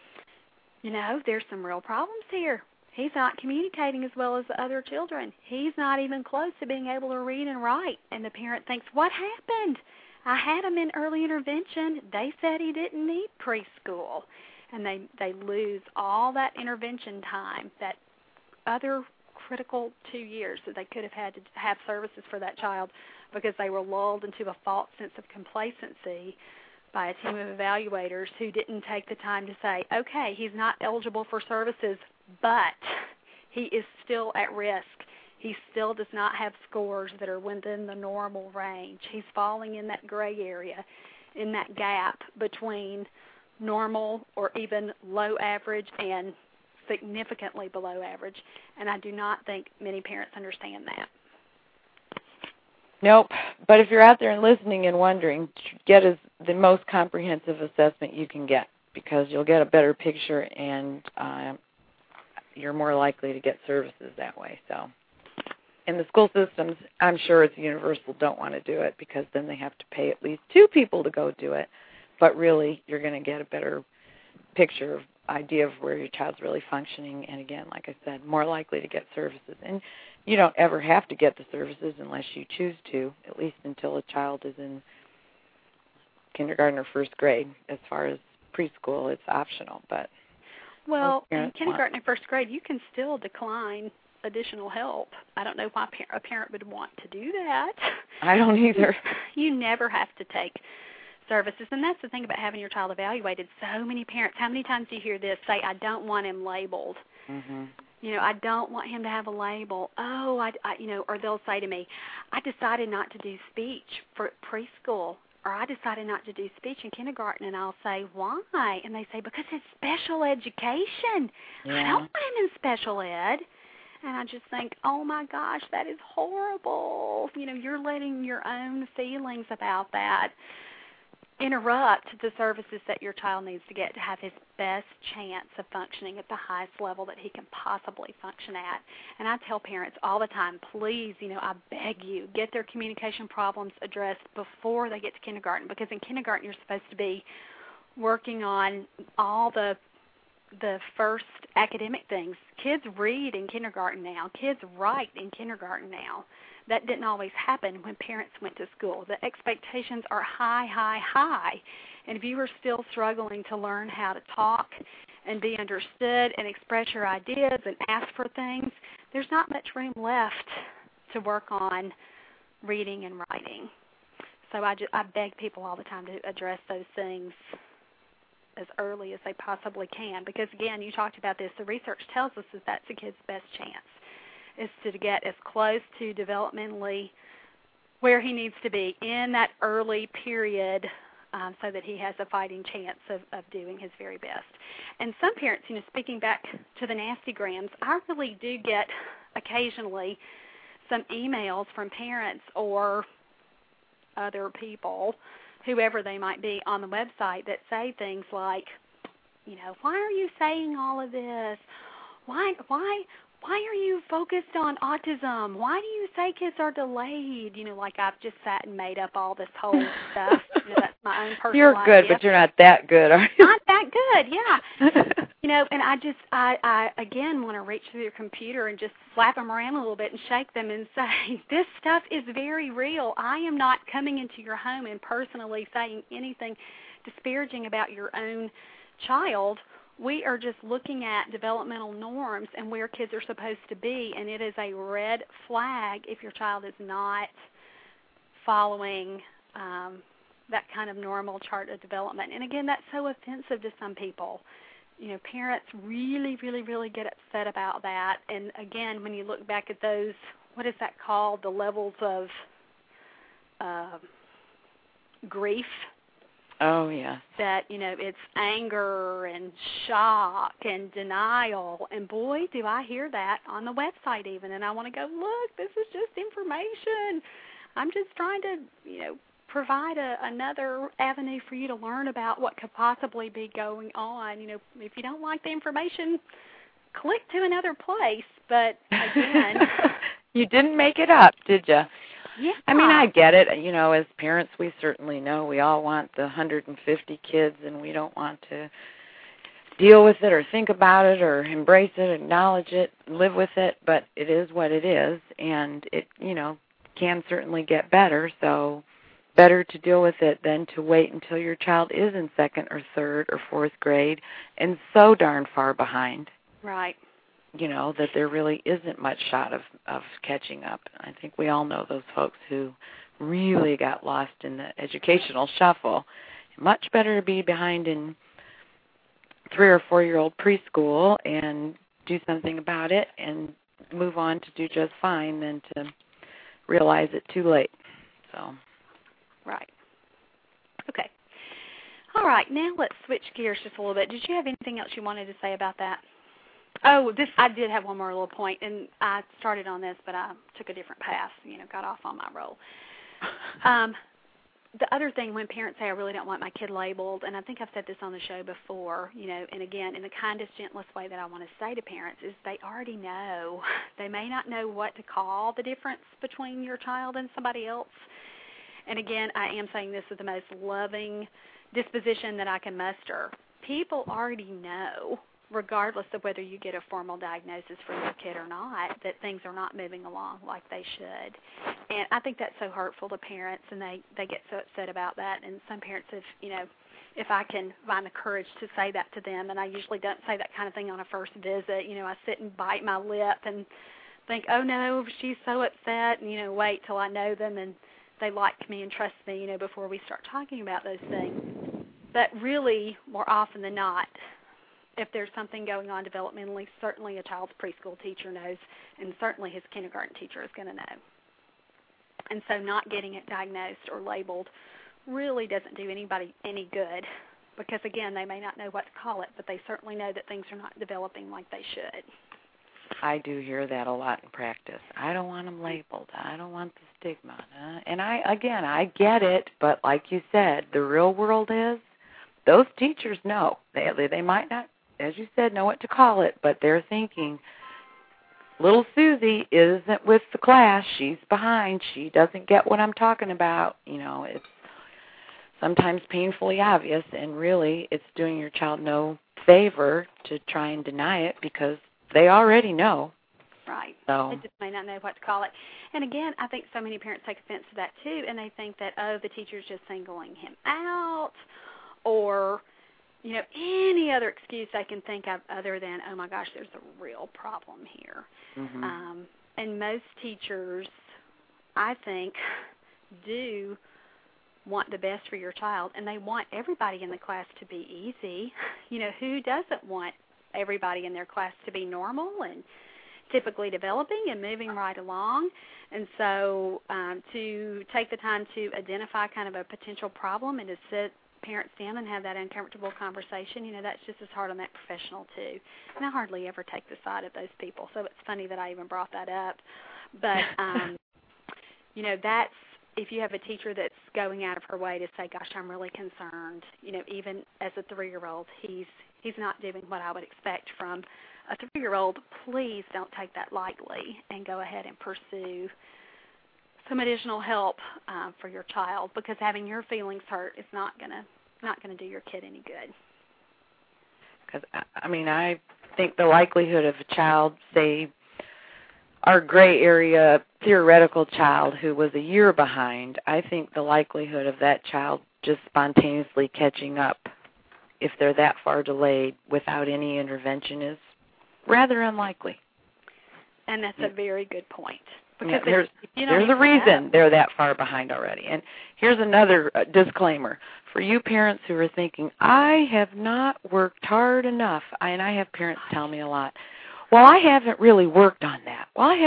there's some real problems here. He's not communicating as well as the other children. He's not even close to being able to read and write. And the parent thinks, what happened? I had him in early intervention. They said he didn't need preschool. And they lose all that intervention time, that other critical 2 years that they could have had to have services for that child, because they were lulled into a false sense of complacency by a team of evaluators who didn't take the time to say, okay, he's not eligible for services, but he is still at risk. He still does not have scores that are within the normal range. He's falling in that gray area, in that gap between normal or even low average and significantly below average. And I do not think many parents understand that. Nope. But if you're out there and listening and wondering, get the most comprehensive assessment you can get, because you'll get a better picture and you're more likely to get services that way. So, in the school systems, I'm sure it's universal, don't want to do it, because then they have to pay at least 2 people to go do it. But really, you're going to get a better picture, idea of where your child's really functioning. And again, like I said, more likely to get services. And you don't ever have to get the services unless you choose to, at least until a child is in kindergarten or first grade. As far as preschool, it's optional. But well, in kindergarten and first grade, you can still decline additional help. I don't know why a parent would want to do that. I don't either. You never have to take services. And that's the thing about having your child evaluated. So many parents, how many times do you hear this, say, I don't want him labeled. Mm-hmm. I don't want him to have a label. Oh, or they'll say to me, I decided not to do speech for preschool, or I decided not to do speech in kindergarten. And I'll say, why? And they say, because it's special education. Yeah. I don't want him in special ed. And I just think, oh, my gosh, that is horrible. You're letting your own feelings about that interrupt the services that your child needs to get to have his best chance of functioning at the highest level that he can possibly function at. And I tell parents all the time, please, I beg you, get their communication problems addressed before they get to kindergarten, because in kindergarten you're supposed to be working on all the first academic things. Kids read in kindergarten now. Kids write in kindergarten now. That didn't always happen when parents went to school. The expectations are high, high, high. And if you are still struggling to learn how to talk and be understood and express your ideas and ask for things, there's not much room left to work on reading and writing. So I beg people all the time to address those things as early as they possibly can, because, again, you talked about this. The research tells us that that's a kid's best chance, is to get as close to developmentally where he needs to be in that early period, so that he has a fighting chance of doing his very best. And some parents, speaking back to the nastygrams, I really do get occasionally some emails from parents or other people, whoever they might be, on the website that say things like, why are you saying all of this? Why are you focused on autism? Why do you say kids are delayed? Like I've just sat and made up all this whole stuff. That's my own personal You're good, idea. but you're not that good, are you? Not that good, yeah. And I again want to reach through your computer and just slap them around a little bit and shake them and say, this stuff is very real. I am not coming into your home and personally saying anything disparaging about your own child. We are just looking at developmental norms and where kids are supposed to be, and it is a red flag if your child is not following that kind of normal chart of development. And again, that's so offensive to some people. Parents really, really, really get upset about that. And again, when you look back at those, what is that called, the levels of grief? Oh, yeah. That, it's anger and shock and denial. And boy, do I hear that on the website even. And I want to go, look, this is just information. I'm just trying to, provide another avenue for you to learn about what could possibly be going on. If you don't like the information, click to another place. But again, you didn't make it up, did you? Yeah. I mean, I get it. As parents, we certainly know we all want the 150 kids, and we don't want to deal with it or think about it or embrace it, acknowledge it, live with it. But it is what it is, and it, can certainly get better. So better to deal with it than to wait until your child is in second or third or fourth grade and so darn far behind. Right. That there really isn't much shot of catching up. I think we all know those folks who really got lost in the educational shuffle. Much better to be behind in 3 or 4-year-old preschool and do something about it and move on to do just fine than to realize it too late. So. Right. Okay. All right, now let's switch gears just a little bit. Did you have anything else you wanted to say about that? Oh, I did have one more little point, and I started on this, but I took a different path, got off on my roll. The other thing, when parents say, I really don't want my kid labeled, and I think I've said this on the show before, and again, in the kindest, gentlest way that I want to say to parents is they already know. They may not know what to call the difference between your child and somebody else. And again, I am saying this with the most loving disposition that I can muster. People already know, regardless of whether you get a formal diagnosis for your kid or not, that things are not moving along like they should. And I think that's so hurtful to parents, and they get so upset about that. And some parents have, if I can find the courage to say that to them, and I usually don't say that kind of thing on a first visit, I sit and bite my lip and think, oh no, she's so upset, and wait till I know them and they like me and trust me, before we start talking about those things. But really, more often than not, if there's something going on developmentally, certainly a child's preschool teacher knows, and certainly his kindergarten teacher is going to know. And so not getting it diagnosed or labeled really doesn't do anybody any good, because, again, they may not know what to call it, but they certainly know that things are not developing like they should. I do hear that a lot in practice. I don't want them labeled. I don't want the stigma. And I get it, but like you said, the real world is those teachers know. They might not, as you said, know what to call it, but they're thinking, little Susie isn't with the class. She's behind. She doesn't get what I'm talking about. It's sometimes painfully obvious, and really it's doing your child no favor to try and deny it because they already know. Right. So. They just may not know what to call it. And again, I think so many parents take offense to that too, and they think that, the teacher's just singling him out, or, you know, any other excuse I can think of other than, oh my gosh, there's a real problem here. Mm-hmm. And most teachers, I think, do want the best for your child, and they want everybody in the class to be easy. You know, who doesn't want everybody in their class to be normal and typically developing and moving right along? And so to take the time to identify kind of a potential problem and to sit parents down and have that uncomfortable conversation, you know, that's just as hard on that professional too. And I hardly ever take the side of those people, so it's funny that I even brought that up. But, you know, that's, if you have a teacher that's going out of her way to say, gosh, I'm really concerned, you know, even as a 3-year-old, he's not doing what I would expect from a 3-year-old, please don't take that lightly and go ahead and pursue some additional help for your child, because having your feelings hurt is not gonna do your kid any good. Because I mean, I think the likelihood of a child, say, our gray area theoretical child who was a year behind, I think the likelihood of that child just spontaneously catching up, if they're that far delayed without any intervention, is rather unlikely. And that's a very good point. Because there's a reason they're that far behind already. And here's another disclaimer. For you parents who are thinking, I have not worked hard enough, and I have parents tell me a lot, well, I haven't really worked on that.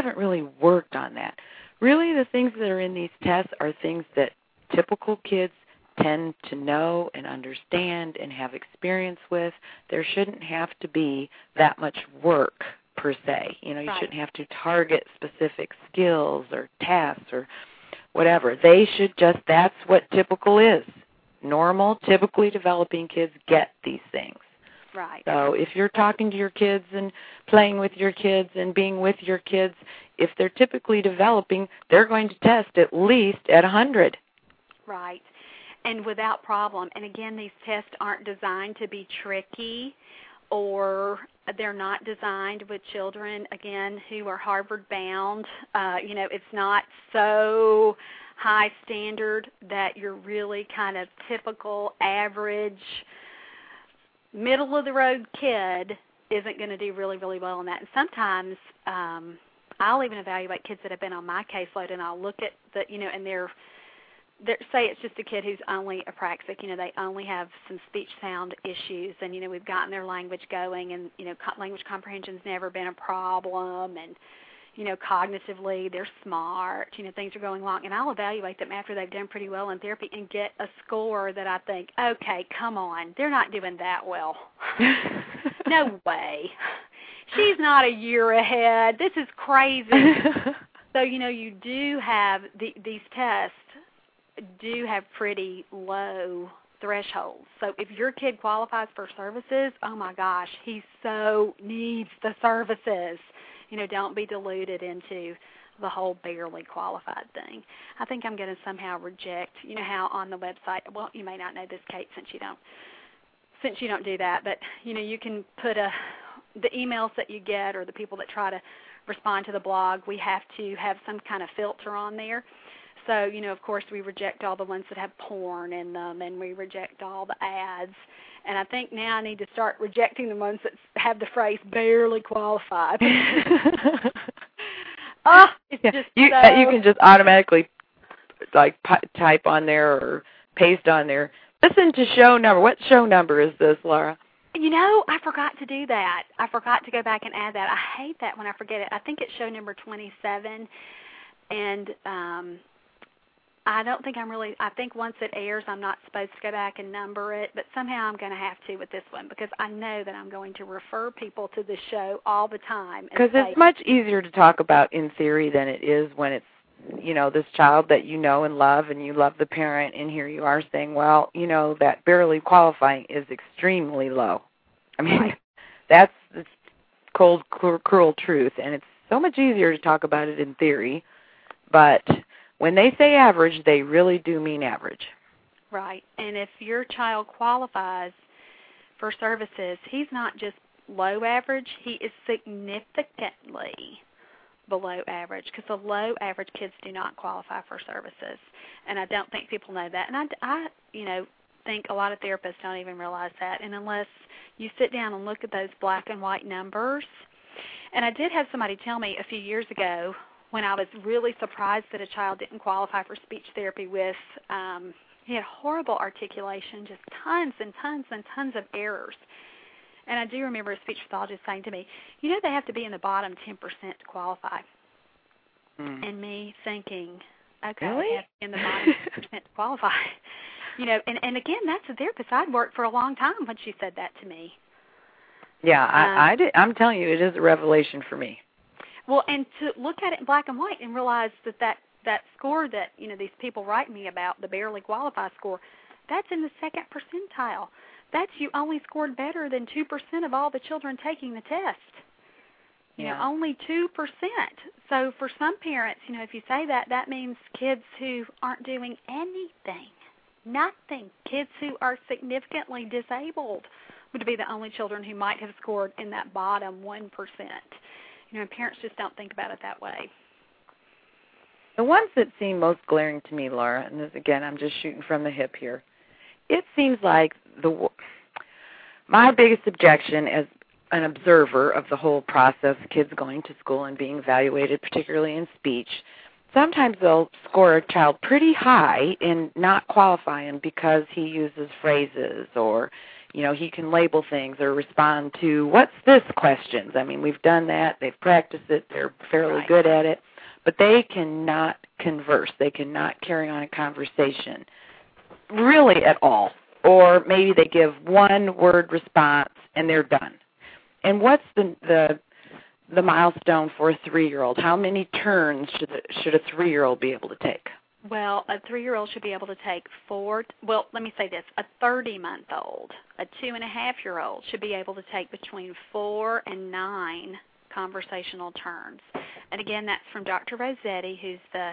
Really, the things that are in these tests are things that typical kids tend to know and understand and have experience with. There shouldn't have to be that much work per se. You know, you shouldn't have to target specific skills or tasks or whatever. They should just, that's what typical is. Normal, typically developing kids get these things. Right. So if you're talking to your kids and playing with your kids and being with your kids, if they're typically developing, they're going to test at least at 100. Right. And without problem. And again, these tests aren't designed to be tricky, or they're not designed with children, again, who are Harvard-bound. You know, it's not so high standard that your really kind of typical, average, middle-of-the-road kid isn't going to do really, really well in that. And sometimes I'll even evaluate kids that have been on my caseload, and I'll look at the, you know, and they're say it's just a kid who's only apraxic, you know, they only have some speech sound issues, and, you know, we've gotten their language going, and, you know, language comprehension's never been a problem, and, you know, cognitively they're smart, you know, things are going along, and I'll evaluate them after they've done pretty well in therapy and get a score that I think, okay, come on, they're not doing that well. No way. She's not a year ahead. This is crazy. So, you know, you do have these tests do have pretty low thresholds. So if your kid qualifies for services, oh my gosh, he so needs the services. You know, don't be deluded into the whole barely qualified thing. I think I'm going to somehow reject, you know how on the website, well, you may not know this, Kate, since you don't do that, but, you know, you can put the emails that you get or the people that try to respond to the blog, we have to have some kind of filter on there. So, you know, of course, we reject all the ones that have porn in them, and we reject all the ads. And I think now I need to start rejecting the ones that have the phrase barely qualified. You can just automatically, like, type on there or paste on there. Listen to show number. What show number is this, Laura? You know, I forgot to do that. I forgot to go back and add that. I hate that when I forget it. I think it's show number 27. And I don't think I think once it airs, I'm not supposed to go back and number it, but somehow I'm going to have to with this one, because I know that I'm going to refer people to the show all the time. Because it's much easier to talk about in theory than it is when it's, you know, this child that you know and love, and you love the parent, and here you are saying, well, you know, that barely qualifying is extremely low. I mean, that's the cold, cruel truth, and it's so much easier to talk about it in theory, but when they say average, they really do mean average. Right. And if your child qualifies for services, he's not just low average, he is significantly below average, because the low average kids do not qualify for services. And I don't think people know that. And I you know, think a lot of therapists don't even realize that. And unless you sit down and look at those black and white numbers, and I did have somebody tell me a few years ago when I was really surprised that a child didn't qualify for speech therapy with, he had horrible articulation, just tons and tons and tons of errors. And I do remember a speech pathologist saying to me, you know, they have to be in the bottom 10% to qualify. And me thinking, okay, really? they have to be in the bottom 10% to qualify. You know, and again, that's a therapist I'd worked for a long time when she said that to me. Yeah, I did. I'm telling you, it is a revelation for me. Well, and to look at it in black and white and realize that score that, you know, these people write me about, the barely qualify score, that's in the second percentile. That's you only scored better than 2% of all the children taking the test. You know, only 2%. So for some parents, you know, if you say that, that means kids who aren't doing anything, nothing. Kids who are significantly disabled would be the only children who might have scored in that bottom 1%. You know, parents just don't think about it that way. The ones that seem most glaring to me, Laura, and this, again, I'm just shooting from the hip here, it seems like my biggest objection as an observer of the whole process, kids going to school and being evaluated, particularly in speech, sometimes they'll score a child pretty high in not qualifying because he uses phrases or, you know, he can label things or respond to what's this questions. I mean, we've done that. They've practiced it. They're fairly good at it. But they cannot converse. They cannot carry on a conversation really at all. Or maybe they give one-word response and they're done. And what's the milestone for a 3-year-old? How many turns should a 3-year-old be able to take? Well, a 3-year-old should be able to take let me say this, a 30-month-old, a 2.5-year-old should be able to take between 4 and 9 conversational turns. And again, that's from Dr. Rossetti, who's the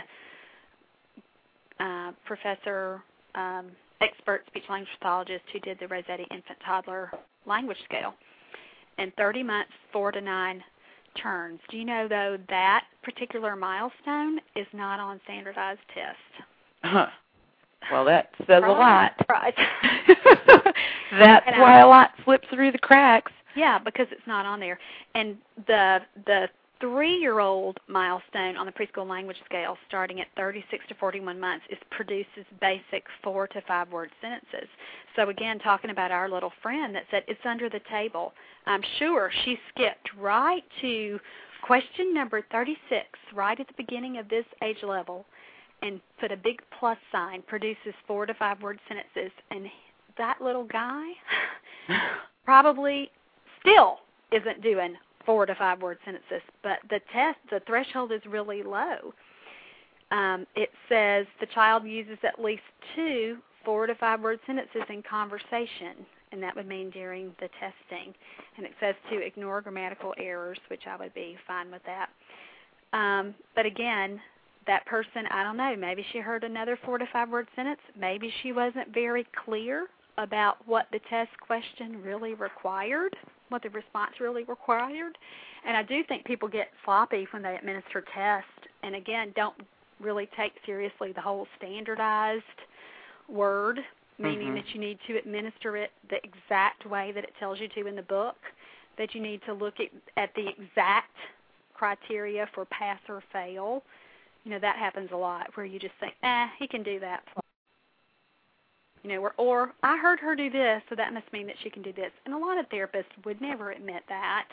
professor, expert speech-language pathologist who did the Rossetti infant-toddler language scale. And 30 months, 4 to 9 turns. Do you know, though, that particular milestone is not on standardized tests? Huh. Well, that says a lot. Right. That's why a lot slips through the cracks. Yeah, because it's not on there. And the 3-year-old milestone on the preschool language scale, starting at 36 to 41 months, produces basic 4 to 5 word sentences. So again, talking about our little friend that said it's under the table, I'm sure she skipped right to question number 36, right at the beginning of this age level, and put a big plus sign, produces 4 to 5 word sentences. And that little guy probably still isn't doing 4 to 5 word sentences, but the threshold is really low. It says the child uses at least 2 4 to 5 word sentences in conversation, and that would mean during the testing. And it says to ignore grammatical errors, which I would be fine with that. But again, that person, I don't know, maybe she heard another 4 to 5 word sentence. Maybe she wasn't very clear about what the test question really required, what the response really required. And I do think people get sloppy when they administer tests, and again, don't really take seriously the whole standardized word, meaning that you need to administer it the exact way that it tells you to in the book, that you need to look at the exact criteria for pass or fail. You know, that happens a lot where you just think, he can do that. You know, or I heard her do this, so that must mean that she can do this. And a lot of therapists would never admit that.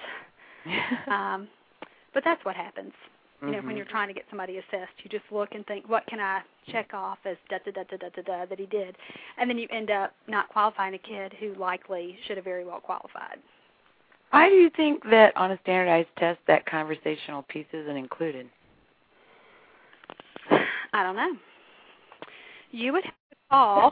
But that's what happens. You know, when you're trying to get somebody assessed, you just look and think, what can I check off as da-da-da-da-da-da that he did? And then you end up not qualifying a kid who likely should have very well qualified. Why do you think that on a standardized test that conversational piece isn't included? I don't know. You would have to call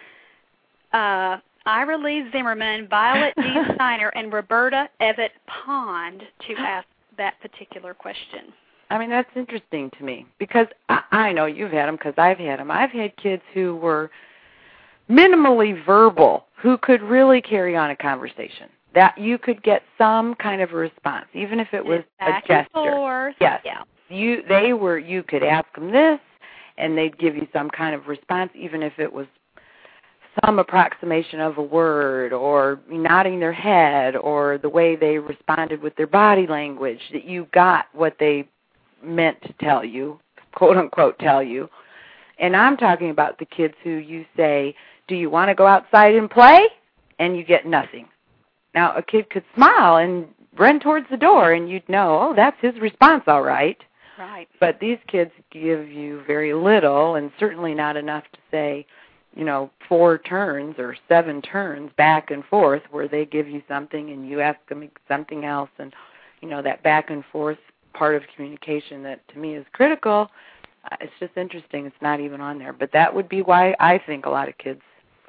Ira Lee Zimmerman, Violet D. Steiner, and Roberta Evett Pond to ask that particular question. I mean, that's interesting to me because I know you've had them because I've had them. I've had kids who were minimally verbal who could really carry on a conversation, that you could get some kind of a response, even if it was a gesture. Forth. Yes. Yeah. You could ask them this, and they'd give you some kind of response, even if it was some approximation of a word or nodding their head or the way they responded with their body language, that you got what they meant to tell you, quote unquote tell you. And I'm talking about the kids who you say, do you want to go outside and play? And you get nothing. Now, a kid could smile and run towards the door, and you'd know, oh, that's his response, all right. Right. But these kids give you very little, and certainly not enough to say, 4 turns or 7 turns back and forth where they give you something and you ask them something else. And, that back and forth part of communication that to me is critical, it's just interesting. It's not even on there. But that would be why I think a lot of kids,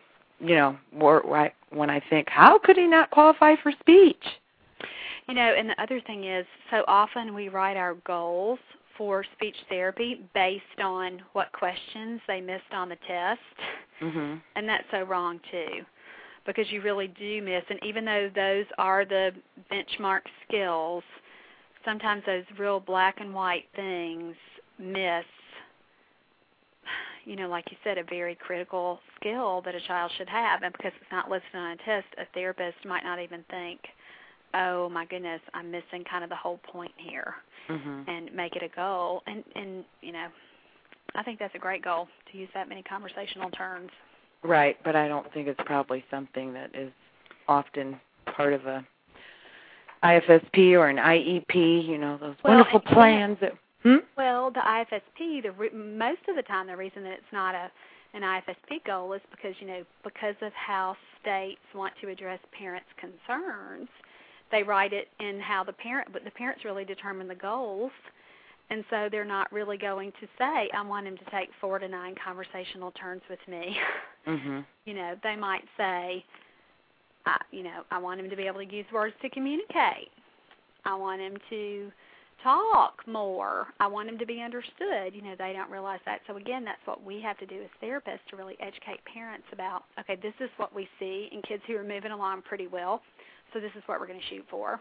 when I think, how could he not qualify for speech? And the other thing is, so often we write our goals for speech therapy based on what questions they missed on the test. Mm-hmm. And that's so wrong, too, because you really do miss. And even though those are the benchmark skills, sometimes those real black and white things miss, like you said, a very critical skill that a child should have. And because it's not listed on a test, a therapist might not even think, oh, my goodness, I'm missing kind of the whole point here, mm-hmm. and make it a goal. And I think that's a great goal, to use that many conversational terms. Right, but I don't think it's probably something that is often part of a IFSP or an IEP, those wonderful plans. Well, the IFSP, most of the time the reason that it's not an IFSP goal is because, because of how states want to address parents' concerns, they write it in how the parents really determine the goals. And so they're not really going to say, I want him to take 4 to 9 conversational turns with me. Mm-hmm. They might say, I want him to be able to use words to communicate. I want him to talk more. I want him to be understood. They don't realize that. So, again, that's what we have to do as therapists, to really educate parents about, okay, this is what we see in kids who are moving along pretty well, so this is what we're going to shoot for.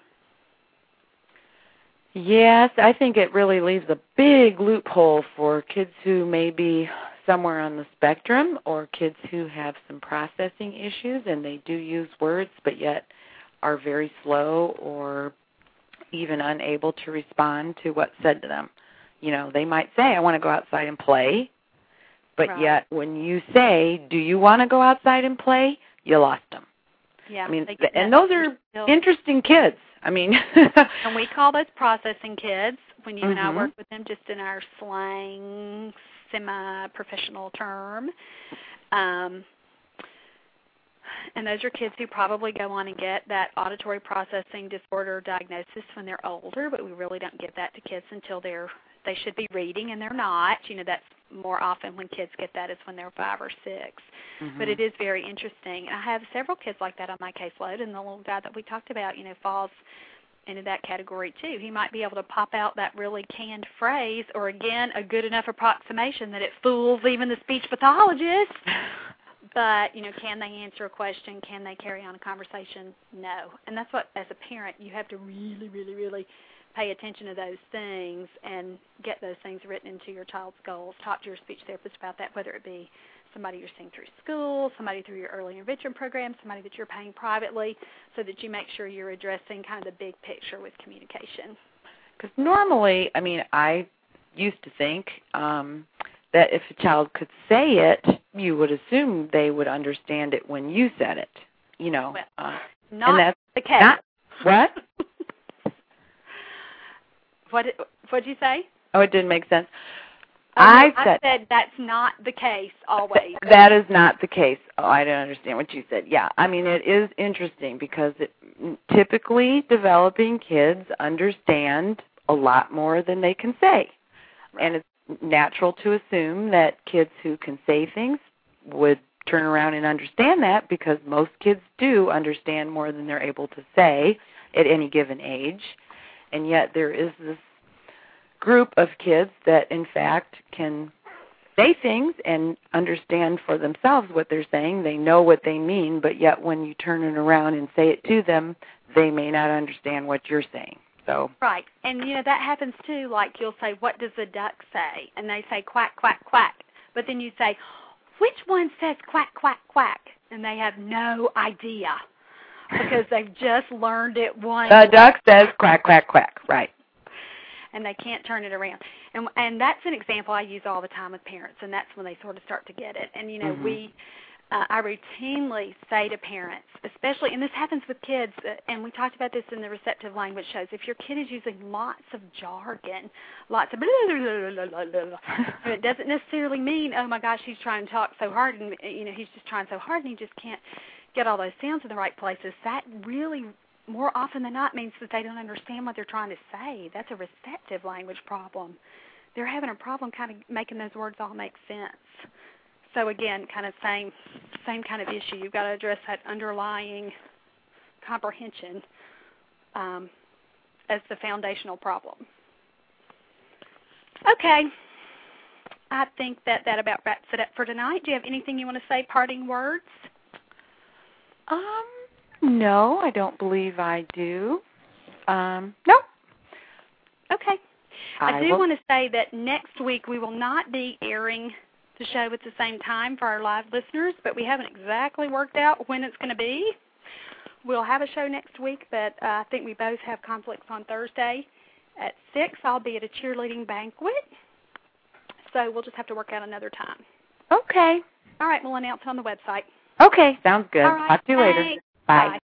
Yes, I think it really leaves a big loophole for kids who may be somewhere on the spectrum, or kids who have some processing issues and they do use words but yet are very slow or even unable to respond to what's said to them. They might say, I want to go outside and play, but right. Yet when you say, do you want to go outside and play, you lost them. Yeah, and those are interesting kids. And we call those processing kids when you mm-hmm. and I work with them, just in our slang, semi-professional term. And those are kids who probably go on and get that auditory processing disorder diagnosis when they're older, but we really don't give that to kids until they should be reading, and they're not. That's more often when kids get that is when they're 5 or 6. Mm-hmm. But it is very interesting. I have several kids like that on my caseload, and the little guy that we talked about, falls into that category too. He might be able to pop out that really canned phrase, or again, a good enough approximation that it fools even the speech pathologist. But, can they answer a question? Can they carry on a conversation? No. And that's what, as a parent, you have to really, really, really pay attention to those things and get those things written into your child's goals. Talk to your speech therapist about that, whether it be somebody you're seeing through school, somebody through your early intervention program, somebody that you're paying privately, so that you make sure you're addressing kind of the big picture with communication. Because normally, I used to think that if a child could say it, you would assume they would understand it when you said it. Well, not and that's the case. What? What'd you say? Oh, it didn't make sense. I said that's not the case always. That is not the case. Oh, I don't understand what you said. Yeah, it is interesting because typically developing kids understand a lot more than they can say. Right. And it's natural to assume that kids who can say things would turn around and understand that, because most kids do understand more than they're able to say at any given age. And yet there is this group of kids that, in fact, can say things and understand for themselves what they're saying. They know what they mean, but yet when you turn it around and say it to them, they may not understand what you're saying. So right. And, that happens, too. Like, you'll say, what does the duck say? And they say, quack, quack, quack. But then you say, which one says quack, quack, quack? And they have no idea because they've just learned it once. The duck says quack, quack, quack, right. And they can't turn it around. And that's an example I use all the time with parents, and that's when they sort of start to get it. And, I routinely say to parents, especially, and this happens with kids, and we talked about this in the receptive language shows, if your kid is using lots of jargon, lots of blah, blah, blah, blah, blah, blah, it doesn't necessarily mean, oh my gosh, he's trying to talk so hard, and he's just trying so hard and he just can't get all those sounds in the right places. That really, more often than not, means that they don't understand what they're trying to say. That's a receptive language problem. They're having a problem kind of making those words all make sense. So again, kind of same kind of issue. You've got to address that underlying comprehension as the foundational problem. Okay. I think that about wraps it up for tonight. Do you have anything you want to say, parting words? No, I don't believe I do. No. Okay. I do want to say that next week we will not be airing the show at the same time for our live listeners, but we haven't exactly worked out when it's going to be. We'll have a show next week, but I think we both have conflicts on Thursday at 6. I'll be at a cheerleading banquet, so we'll just have to work out another time. Okay. All right, we'll announce it on the website. Okay, sounds good. All right, Talk to you later. Bye. Bye.